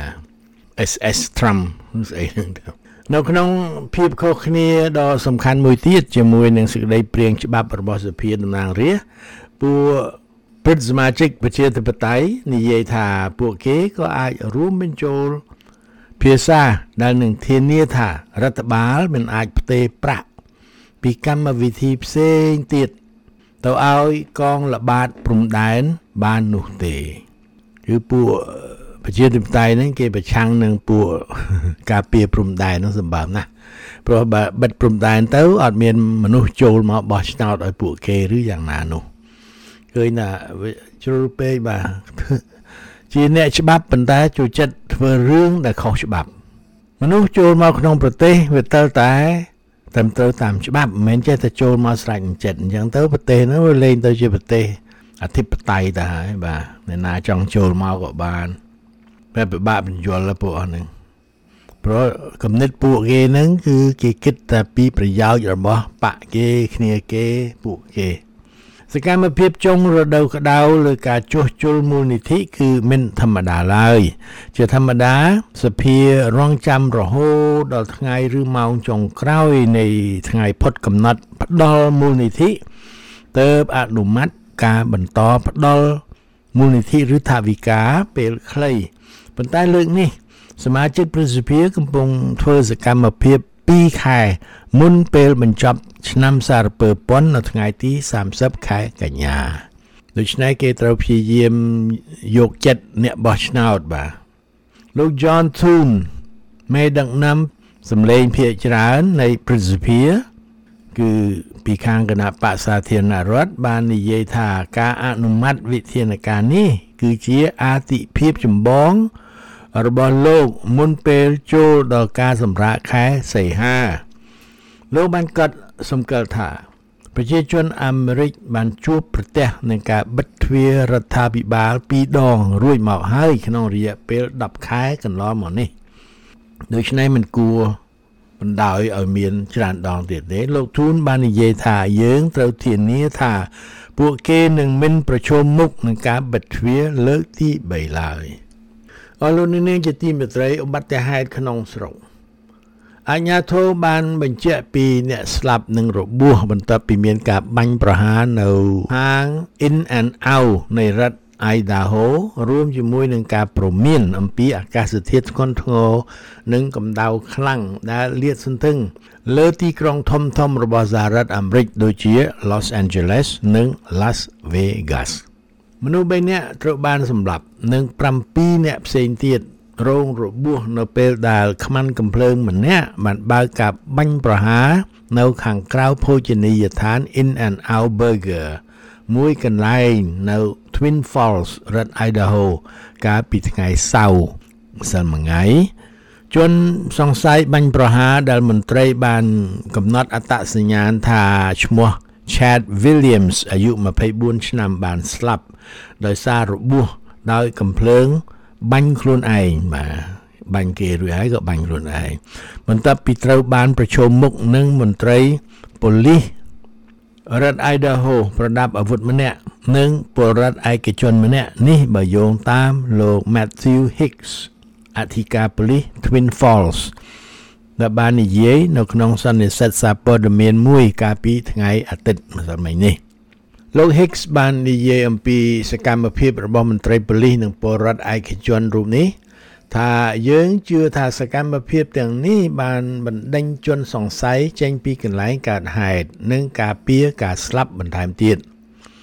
SS Trump ស្អីហ្នឹងនៅក្នុងភាពខុសគ្នាដ៏សំខាន់មួយទៀតជាមួយនឹងសេចក្តីព្រាងច្បាប់របស់សភាតំណាងរាស្ត្រពួកព្រឹទ្ធសមាជិកប្រជាធិបតេយ្យនិយាយថាពួកគេក៏អាចរួមបញ្ចូលភាសាដែលនឹងធានាថារដ្ឋបាលមិនអាចផ្ទេរប្រាក់ពីកម្មវិធីផ្សេងទៀតទៅឲ្យកងល្បាតព្រំដែនបាននោះទេគឺពួកប្រជាធិបតេយ្យហ្នឹងគេប្រឆាំងនឹងពួកការពារព្រំដែននោះសម្បើមណាស់ព្រោះបើបិទព្រំដែនទៅអត់មានមនុស្សចូលមកបោះឆ្នោតឲ្យពួកគេឬយ៉ាងណានោះឃើញថាជ្រុលពេកបាទជាអ្នកច្បាប់ប៉ុន្តែចូលចិត្តធ្វើរឿងដែលខុសច្បាប់មនុស្សចូលមកក្នុងប្រទេសវាតែត្រូវតាមច្បាប់មិនមែនចេះតែចូលមកស្រេចនឹងចិត្តអញ្ចឹងទៅប្រទេសហ្នឹងវាលែងទៅជាប្រទេសអធិបតេយ្យទៅហើយបាទអ្នកណាចង់ចូលមកក៏បានតែពិបាកបញ្យល់ពួកអស់ហ្នឹងព្រោះគំនិតពួកគេហ្នឹងគឺគេគិតតែពីប្រយោជន៍របស់បកគេគ្នាគេពួកគេសកម្មភាពចុងរដូវក្តៅលើការជួសជុលមូលនិធិគឺមិនធម្មតាឡើយជាធម្មតាសភារងចាំរហូតដល់ថ្ងៃឬម៉ោងចុងក្រោយនៃថ្ងៃផុតកំណត់ផ្ដល់មូលនិធិទើបអនុម័តការបន្តផ្ដល់មូលនិធិឬថវិកាពេលខ្លីប៉ុន្តែលើកនេះសមាជិកព្រឹទ្ធសភាកំពុងធ្វើសកម្មភាព2ខែមុនពេលបញ្ចប់ឆ្នាំសារពើប៉ុននៅថ្ងៃទី30ខែកញ្ញាដូច្នេះគេត្រូវព្យាយាមយកចិត្តអ្នកបោះឆ្នោតបាទលោក John Thune មេដឹកនាំសម្លេងភាគច្រើននៃព្រឹទ្ធសភាគឺពីខាងគណៈបក្សសាធារណរដ្ឋបាននិយាយថាការអនុម័តវិធានការនេះគឺជាអាទិភាពចម្បងរបស់លោកមុនពេលចូលដល់ការសម្រាកខែសីហាលោកបានកត់សម្គាល់ថាប្រជាជនអាមេរិកបានជួបប្រទះនឹងការបិទទ្វាររដ្ឋាភិបាល2ដងរួចមកហើយក្នុងរយៈពេល10ខែកន្លងមកនេះដូច្នេះមិនគួរបណ្ដោយឲ្យមានច្រើនដងទៀតទេលោកធូនបាននិយាយថាយើងត្រូវធានាថាពួកគេនឹងមិនប្រឈមមុខនឹងការបិទទ្វារលើកទី3ឡើយអរលោកនាងជាទីមេត្រីឧបទ្ទហេតុក្នុងស្រុកអាជ្ញាធរបានបញ្ជាក់ពីអ្នកស្លាប់និងរបួសបន្ទាប់ពីមានការបាញ់ប្រហារនៅហាង In and Out នៃរដ្ឋ Idaho រួមជាមួយនឹងការព្រមានអំពីអាកាសធាតុធ្ងន់ធ្ងរនិងកម្ដៅខ្លាំងដែលលាតសន្ធឹងលើទីក្រុងធំៗរបស់សហរដ្ឋអាមេរិកដូចជា Los Angeles និង Las Vegas មនុស្ស3នាក់ត្រូវបានសម្លាប់និង7នាក់ផ្សេងទៀតរងរបួសនៅពេលដែលខ្មាន់កំភ្លើងម្នាក់បានបើកការបាញ់ប្រហារនៅខាងក្រៅភោជនីយដ្ឋាន In and Out Burger មួយកន្លែងនៅ Twin Falls រដ្ឋ Idaho កាលពីថ្ងៃសៅរ៍ម្សិលមិញជនសង្ស័យបាញ់ប្រហារដែលមន្ត្រីបានកំណត់អត្តសញ្ញាណថាឈ្មោះ Chad Williams អាយុ24ឆ្នាំបានស្លាប់ដោយសាររបួសដោយកំភ្លើងបាញ់ខ្លួនឯងបាទបាញ់គេរួចហើយក៏បាញ់ខ្លួនឯងបន្ទាប់ពីត្រូវបានប្រឈមមុខនឹងមន្ត្រីប៉ូលីសរដ្ឋ Idaho ប្រដាប់អាវុធម្នាក់និងពលរដ្ឋឯកជនម្នាក់នេះបើយោងតាមលោក Matthew Hicks អធិការប៉ូលីស Twin Falls ដែលបាននិយាយនៅក្នុងសន្និសីទសារព័ត៌មានមួយកាលពីថ្ងៃអាទិត្យម្សិលមិញនេះលោក Hicks បាននិយាយអំពីសកម្មភាពរបស់មន្ត្រីប៉ូលីសនិងពលរដ្ឋឯកជនរូបនេះថាយើងជឿថាសកម្មភាពទាំងនេះបានបណ្ដេញជនសង្ស័យចេញពីកន្លែងកើតហេតុនិងការពារការស្លាប់បន្ថែមទៀត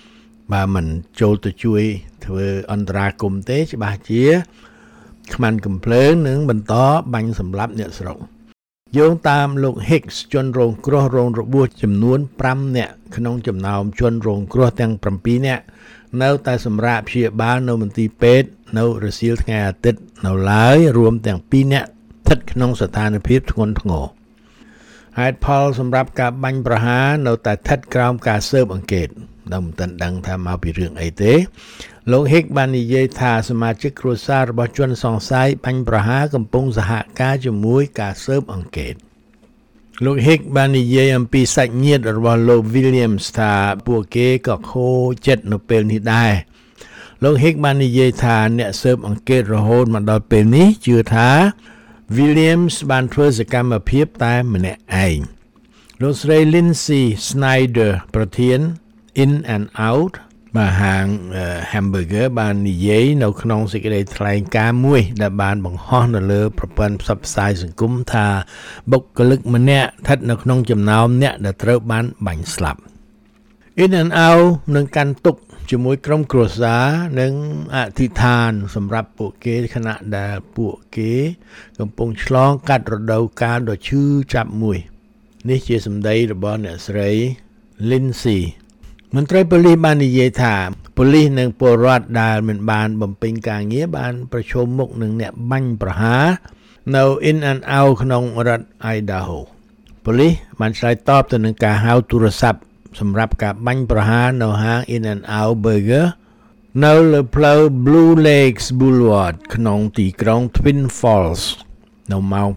បើមិនចូលទៅជួយធ្វើអន្តរាគមន៍ទេច្បាស់ជាខ្មាន់កំភ្លើងនឹងបន្តបាញ់សម្លាប់អ្នកស្រុកយោងតាមលោក Hicks ជនរងគ្រោះរងរបួសចំនួន5នាក់ក្នុងចំណោមជនរងគ្រោះទាំង7នាក់នៅតែសម្រាប់ព្យាបាលនៅមន្ទីរពេទ្យនៅរសៀលថ្ងៃអាទិត្យនៅឡើយរួមទាំង2នាក់ស្ថិតក្នុងស្ថានភាពធ្ងន់ធ្ងរហេតុផលសម្រាប់ការបាញ់ប្រហារនៅតែស្ថិតក្រោមការស៊ើបអង្កេតដែលមិនទាន់ដឹងថាមកពីរឿងអីទេលោក Hicks បាននិយាយថាសមាជិកគ្រួសាររបស់ជនសង្ស័យបាញ់ប្រហារកំពុងសហការជាមួយការស៊ើបអង្កេតលោក Hicks បាននិយាយអំពីសាច់ញាតិរបស់លោក Williams ថាពួកគេក៏ខូចចិត្តនៅពេលនេះដែរលោក Hicks បាននិយាយថាអ្នកស៊ើបអង្កេតរហូតមកដល់ពេលនេះជឿថា Williams បានធ្វើសកម្មភាពតែម្នាក់ឯងលោកស្រី Lindsay Snyder ប្រធាន In and Out បាទហាង hamburger បាននិយាយនៅក្នុងសេចក្តីថ្លែងការណ៍មួយដែលបានបង្ហោះនៅលើប្រព័ន្ធផ្សព្វផ្សាយសង្គមថាបុគ្គលិកម្នាក់ស្ថិតនៅក្នុងចំណោមអ្នកដែលត្រូវបានបាញ់ស្លាប់ In and Out នឹងកាន់ទុកជាមួយក្រុមគ្រួសារនិងអធិដ្ឋានសម្រាប់ពួកគេខណៈដែលពួកគេកំពុងឆ្លងកាត់រដូវកាលដ៏ឈឺចាប់មួយនេះជាសម្ដីរបស់អ្នកស្រី Lindsay មន្ត្រីប៉ូលីសបាននិយាយថាប៉ូលីសនិងពលរដ្ឋដែលមិនបានបំពេញការងារបានប្រឈមមុខនឹងអ្នកបាញ់ប្រហារនៅ In and Out ក្នុងរដ្ឋ Idaho ប៉ូលីសបានឆ្លើយតបទៅនឹងការហៅទូរស័ព្ទសម្រាប់ការបាញ់ប្រហារនៅហាង In and Out Burger នៅលើផ្លូវ Blue Lakes Boulevard ក្នុងទីក្រុង Twin Falls នៅម៉ោង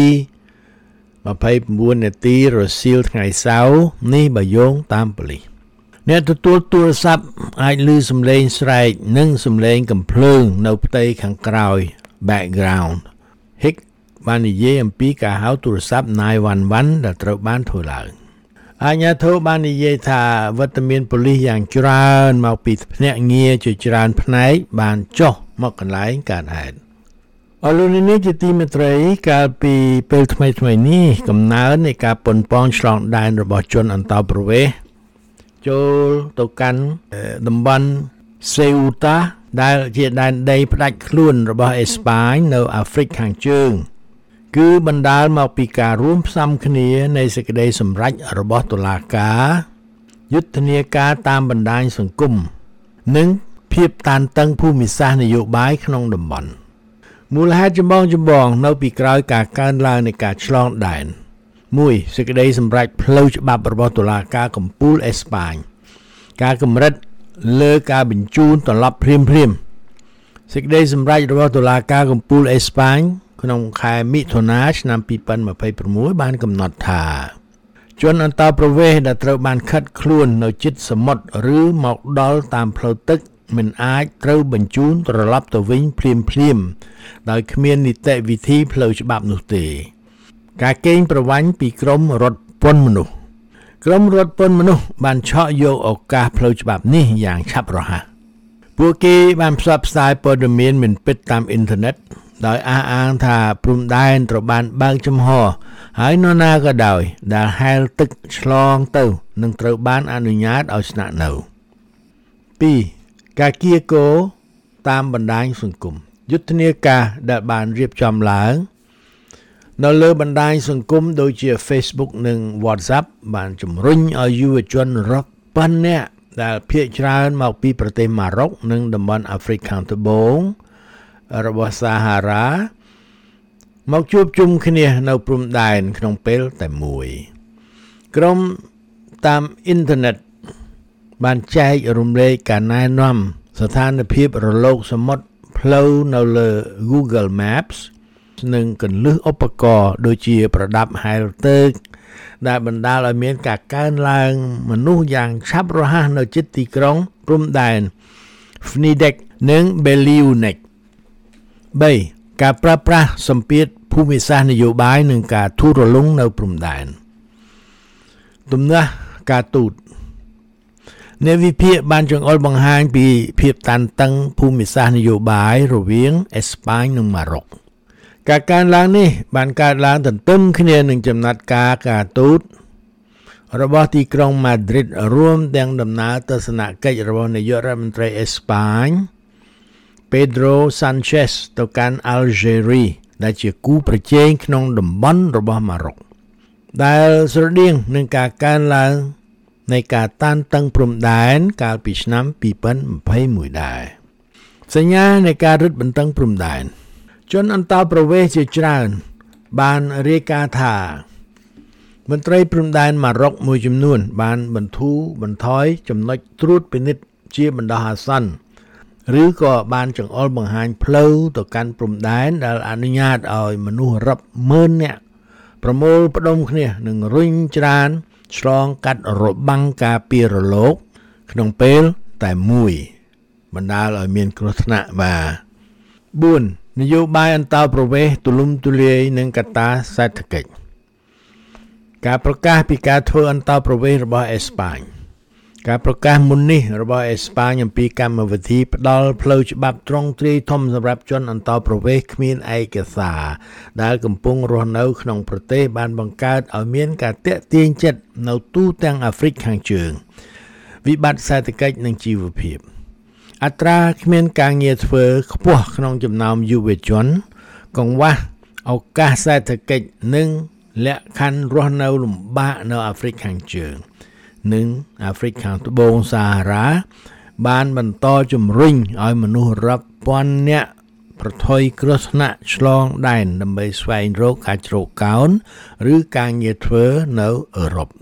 2:29 នាទីរសៀលថ្ងៃសៅរ៍នេះបើយោងតាមប៉ូលីសអ្នកទទួលទូរស័ព្ទអាចឮសំឡេងស្រែកនិងសំឡេងកំភ្លើងនៅផ្ទៃខាងក្រោយ background Hicks បាននិយាយអំពីការហៅទូរស័ព្ទ911ដែលត្រូវបានធ្វើឡើងអាជ្ញាធរបាននិយាយថាវត្តមានប៉ូលីសយ៉ាងច្រើនមកពីភ្នាក់ងារជាច្រើនផ្នែកបានចុះមកកន្លែងកើតហេតុអរលោកនេះជាទីមេត្រីកាលពីពេលថ្មីៗនេះកំណើននៃការប៉ុនប៉ងឆ្លងដែនរបស់ជនអន្តោប្រវេសន៍ចូលទៅកាន់តំបន់សេអ៊ូតាដែលជាដែនដីផ្ដាច់ខ្លួនរបស់អេស្ប៉ាញនៅអាហ្វ្រិកខាងជើងគឺបណ្ដាលមកពីការរួមផ្សំគ្នានៃសេចក្តីសម្រេចរបស់តុលាការយុទ្ធនាការតាមបណ្ដាញសង្គមនិងភាពតានតឹងភូមិសាស្ត្រនយោបាយក្នុងតំបន់មូលហេតុចម្បងនៅពីក្រោយការកើនឡើងនៃការឆ្លងដែន1សេចក្តីសម្រេចផ្លូវច្បាប់របស់តុលាការកំពូលអេស្ប៉ាញការកម្រិតលើការបញ្ជូនត្រឡប់ភ្លាមសេចក្តីសម្រេចរបស់តុលាការកំពូលអេស្ប៉ាញក្នុងខែមិថុនាឆ្នាំ2026បានកំណត់ថាជនអន្តោប្រវេសន៍ដែលត្រូវបានឃាត់ខ្លួននៅជិតសមុទ្រឬមកដល់តាមផ្លូវទឹកមិនអាចត្រូវបញ្ជូនត្រឡប់ទៅវិញភ្លាមដោយគ្មាននីតិវិធីផ្លូវច្បាប់នោះទេការកេងប្រវ័ញ្ចពីក្រមរដ្ឋពន្ធមនុស្សបានឆក់យកឱកាសផ្លូវច្បាប់នេះយ៉ាងឆាប់រហ័សពួកគេបានផ្សព្វផ្សាយព័ត៌មានមិនពិតតាមអ៊ីនធឺណិតដោយអះអាងថាព្រំដែនត្រូវបានបើកចំហហើយនរណាក៏ដោយដែលហែលទឹកឆ្លងទៅនឹងត្រូវបានអនុញ្ញាតឲ្យស្នាក់នៅ 2. ការគៀកោតាមបណ្ដាញសង្គមយុទ្ធនាការដែលបានរៀបចំឡើងនៅលើបណ្ដាញសង្គមដូចជា Facebook និង WhatsApp បានជំរុញឲ្យយុវជនរាប់ពាន់នាក់ដែលភាគច្រើនមកពីប្រទេសម៉ារ៉ុកនិងតំបន់អាហ្វ្រិកខាងត្បូងរបស់សាហារ៉ាមកជួបជុំគ្នានៅព្រំដែនក្នុងពេលតែមួយក្រុមតាមអ៊ីនធឺណិតបានចែករំលែកការណែនាំស្ថានភាពរលកសមុទ្រផ្លូវនៅលើ Google Maps និងគន្លឹះឧបករណ៍ដូចជាប្រដាប់ហែលទឹកដែលបណ្ដាលឲ្យមានការកើនឡើងមនុស្សយ៉ាងឆាប់រហ័សនៅជិតទីក្រុងព្រំដែន Fnidek និង Beliunek 3. ការប្រើប្រាស់សម្ពាធភូមិសាស្ត្រនយោបាយនិងការធូររលុងនៅព្រំដែនទំនាស់ការទូតអ្នកវិភាគបានចង្អុលបង្ហាញពីភាពតានតឹងភូមិសាស្ត្រនយោបាយរវាងអេស្ប៉ាញនិងម៉ារ៉ុកការកើនឡើងនេះបានកើតឡើងទន្ទឹមគ្នានឹងចំណាត់ការទូតរបស់ទីក្រុង Madrid រួមទាំងដំណើរទស្សនកិច្ចរបស់នាយករដ្ឋមន្ត្រីអេស្ប៉ាញ Pedro Sanchez ទៅកាន់ Algeria ដែលជាគូប្រជែងក្នុងតំបន់របស់ម៉ារ៉ុកដែលស្រដៀងនឹងការកើនឡើងនៃការតានតឹងព្រំដែនកាលពីឆ្នាំ2021ដែរសញ្ញានៃការរឹតបន្តឹងព្រំដែនជនអន្តោប្រវេសន៍ជាច្រើនបានរាយការណ៍ថាមន្ត្រីព្រំដែនម៉ារ៉ុកមួយចំនួនបានបន្ធូរបន្ថយចំណុចត្រួតពិនិត្យជាបណ្ដោះអាសន្នឬក៏បានចង្អុលបង្ហាញផ្លូវទៅកាន់ព្រំដែនដែលអនុញ្ញាតឲ្យមនុស្សរាប់ម៉ឺននាក់ប្រមូលផ្ដុំគ្នានិងរុញច្រានឆ្លងកាត់របាំងការពាររលកក្នុងពេលតែមួយបណ្ដាលឲ្យមានគ្រោះថ្នាក់បាទ4នយោបាយអន្តោប្រវេសន៍ទូលំទូលាយនិងកត្តាសេដ្ឋកិច្ចការប្រកាសពីការធ្វើអន្តោប្រវេសន៍របស់អេស្ប៉ាញការប្រកាសមុននេះរបស់អេស្ប៉ាញអំពីកម្មវិធីផ្ដល់ផ្លូវច្បាប់ត្រង់ទ្រាយធំសម្រាប់ជនអន្តោប្រវេសន៍គ្មានឯកសារដែលកំពុងរស់នៅក្នុងប្រទេសបានបង្កើតឲ្យមានការទាក់ទាញចិត្តនៅទូទាំងអាហ្វ្រិកខាងជើងវិបត្តិសេដ្ឋកិច្ចនិងជីវភាពអត្រាគ្មានការងារធ្វើខ្ពស់ក្នុងចំណោមយុវជនកង្វះឱកាសសេដ្ឋកិច្ចនិងលក្ខខណ្ឌរស់នៅលំបាកនៅអាហ្វ្រិកខាងជើងនិងអាហ្វ្រិកខាងត្បូងសាហារ៉ាបានបន្តជំរុញឲ្យមនុស្សរាប់ពាន់នាក់ប្រថុយគ្រោះថ្នាក់ឆ្លងដែនដើម្បីស្វែងរកការជ្រកកោនឬការងារធ្វើនៅអឺរ៉ុប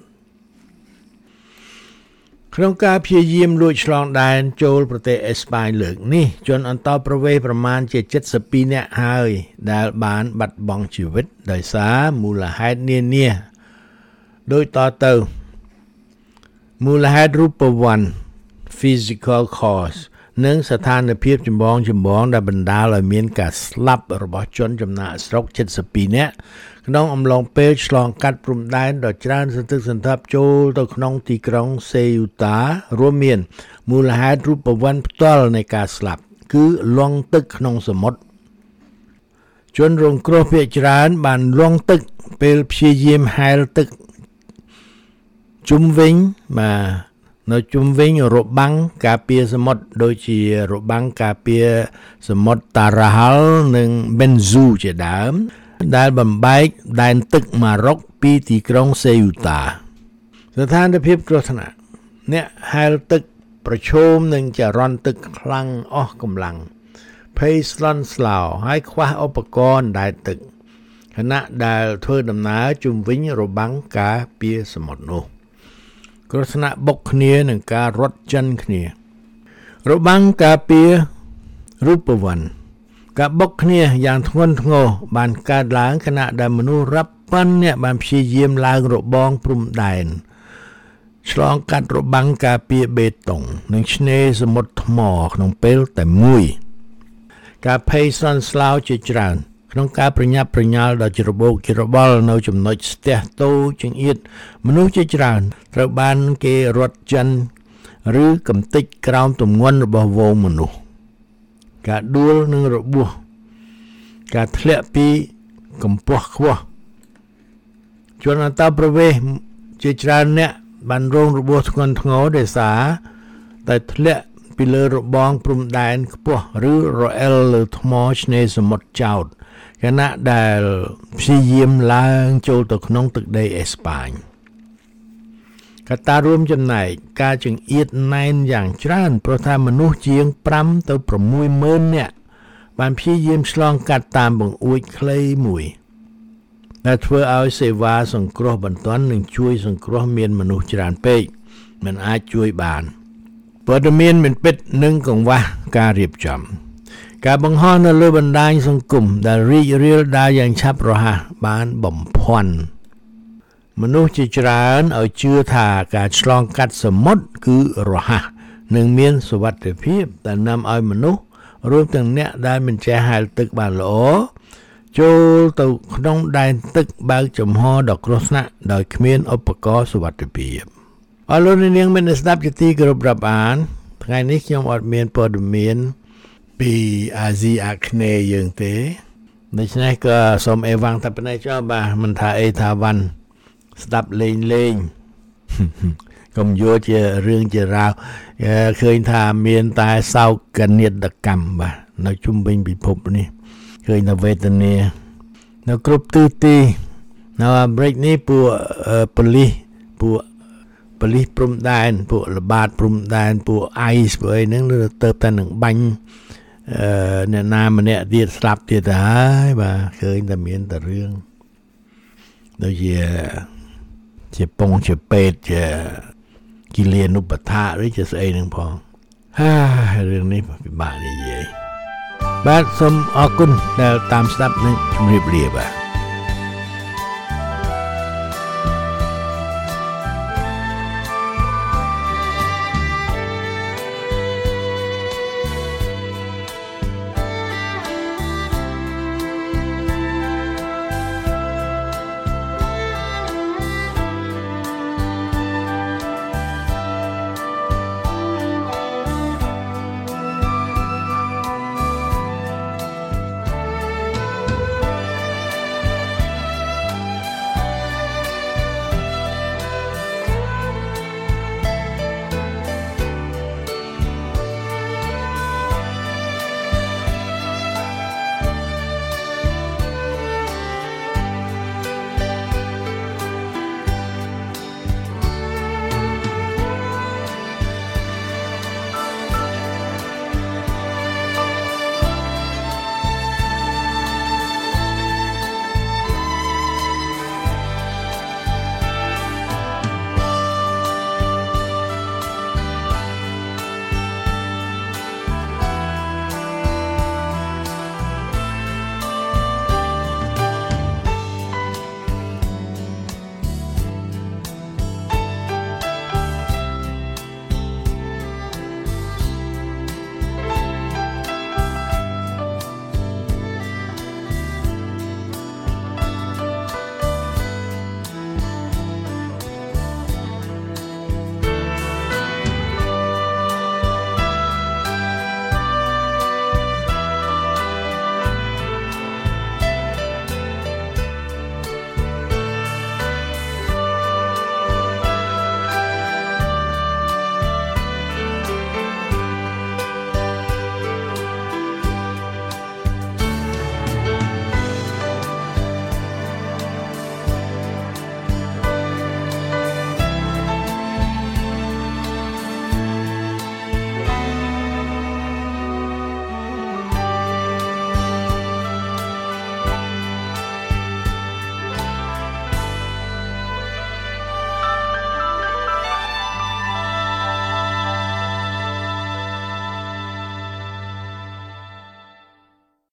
ក្នុងការព្យាយាមលួចឆ្លងដែនចូលប្រទេសអេស្ប៉ាញលើកនេះជនអន្តោប្រវេសន៍ប្រមាណជា72នាក់ហើយដែលបានបាត់បង់ជីវិតដោយសារមូលហេតុនានាដូចតទៅមូលហេតុរូបវ័ន្ត physical cause និងស្ថានភាពចម្បងដែលបណ្ដាលឲ្យមានការស្លាប់របស់ជនចំណាកស្រុក72នាក់ក្នុងអំឡុងពេលឆ្លងកាត់ព្រំដែនដ៏ច្រើនសន្ធឹកសន្ធាប់ចូលទៅក្នុងទីក្រុងសេយូតារួមមានមូលហេតុរូបវ័ន្តផ្ទាល់នៃការស្លាប់គឺលង់ទឹកក្នុងសមុទ្រជនរងគ្រោះភាគច្រើនបានលង់ទឹកពេលព្យាយាមហែលទឹកជុំវិញនៅជុំវិញរបាំងការពារសមុទ្រដូចជារបាំងការពារសមុទ្រតារ៉ាហាល់និងបេនស៊ូជាដើមដែលបំបែកដែនទឹកម៉ារ៉ុកពីទីក្រុងសេយូតាស្ថានភាពគ្រោះថ្នាក់អ្នកហែលទឹកប្រឈមនឹងចរន្តទឹកខ្លាំងអស់កម្លាំងភ័យស្លន់ស្លោហើយខ្វះឧបករណ៍ដែកទឹកខណៈដែលធ្វើដំណើរជុំវិញរបាំងការពារសមុទ្រនោះគ្រោះថ្នាក់បុកគ្នានឹងការរត់ចិនគ្នារបាំងការពាររូបវ័ន្តការបុកគ្នាយ៉ាងធ្ងន់ធ្ងរបានកើតឡើងខណៈដែលមនុស្សរាប់ពាន់នាក់បានព្យាយាមឡើងរបងព្រំដែនឆ្លងកាត់របាំងការពារបេតុងនិងឆ្នេរសមុទ្រថ្មក្នុងពេលតែមួយការភ័យស្លន់ស្លោជាច្រើនក្នុងការប្រញាប់ប្រញាល់ដ៏ច្របូកច្របល់នៅចំណុចស្ទះតូចចង្អៀតមនុស្សជាច្រើនត្រូវបានគេរត់ចិនឬកំទេចក្រោមទម្ងន់របស់ហ្វូងមនុស្សការដួលនិងរបួសការធ្លាក់ពីកម្ពស់ខ្ពស់ជនអន្តោប្រវេសន៍ជាច្រើនអ្នកបានរងរបួសធ្ងន់ធ្ងរដោយសារតែធ្លាក់ពីលើរបងព្រំដែនខ្ពស់ឬរអិលលើថ្មឆ្នេរសមុទ្រចោតខណៈដែលព្យាយាមឡើងចូលទៅក្នុងទឹកដីអេស្ប៉ាញកត្តារួមចំណែកការចង្អៀតណែនយ៉ាងច្រើនព្រោះថាមនុស្សជាង5ទៅ6ម៉ឺននាក់បានព្យាយាមឆ្លងកាត់តាមបង្អួចខ្លីមួយដែលធ្វើឲ្យសេវាសង្គ្រោះបន្ទាន់និងជួយសង្គ្រោះមានមនុស្សច្រើនពេកមិនអាចជួយបានព័ត៌មានមិនពិតនិងកង្វះការរៀបចំការបង្ហោះនៅលើបណ្ដាញសង្គមដែលរីករាលដាលយ៉ាងឆាប់រហ័សបានបំភាន់មនុស្សជាច្រើនឲ្យជឿថាការឆ្លងកាត់សមុទ្រគឺរហ័សនិងមានសុវត្ថិភាពដែលនាំឲ្យមនុស្សរួមទាំងអ្នកដែលមិនចេះហែលទឹកបានល្អចូលទៅក្នុងដែនទឹកបើកចំហដ៏គ្រោះថ្នាក់ដោយគ្មានឧបករណ៍សុវត្ថិភាពអរលោកនាងមានស្ដាប់ជាទីគោរពរាប់អានថ្ងៃនេះខ្ញុំអត់មានព័ត៌មានពីអាស៊ីអាគ្នេយ៍យើងទេដូច្នេះក៏សូមអេវ៉ាំងតែប៉ុណ្ណេះចុះបាទមិនថាអីថាវ៉ាន់ស្ដាប់លេងកុំយកជារឿងជារ៉ាវឃើញថាមានតែសោកនាដកម្មបាទនៅជុំវិញពិភពនេះឃើញថាវេទនានៅគ្រប់ទិសទីនៅអាមេរិកនេះពួកប៉ូលីសព្រំដែនពួកល្បាតព្រំដែនពួក ICE ពួកអីហ្នឹងទៅតែនឹងបាញ់អ្នកណាម្នាក់ទៀតស្លាប់ទៀតទៅហើយបាទឃើញតែមានតែរឿងដូចជាពងជាពេទ្យជាគិលានុបដ្ឋាឬជាស្អីហ្នឹងផងរឿងនេះពិបាកនិយាយបាទសូមអរគុណដែលតាមស្ដាប់និងជម្រាបលាបាទ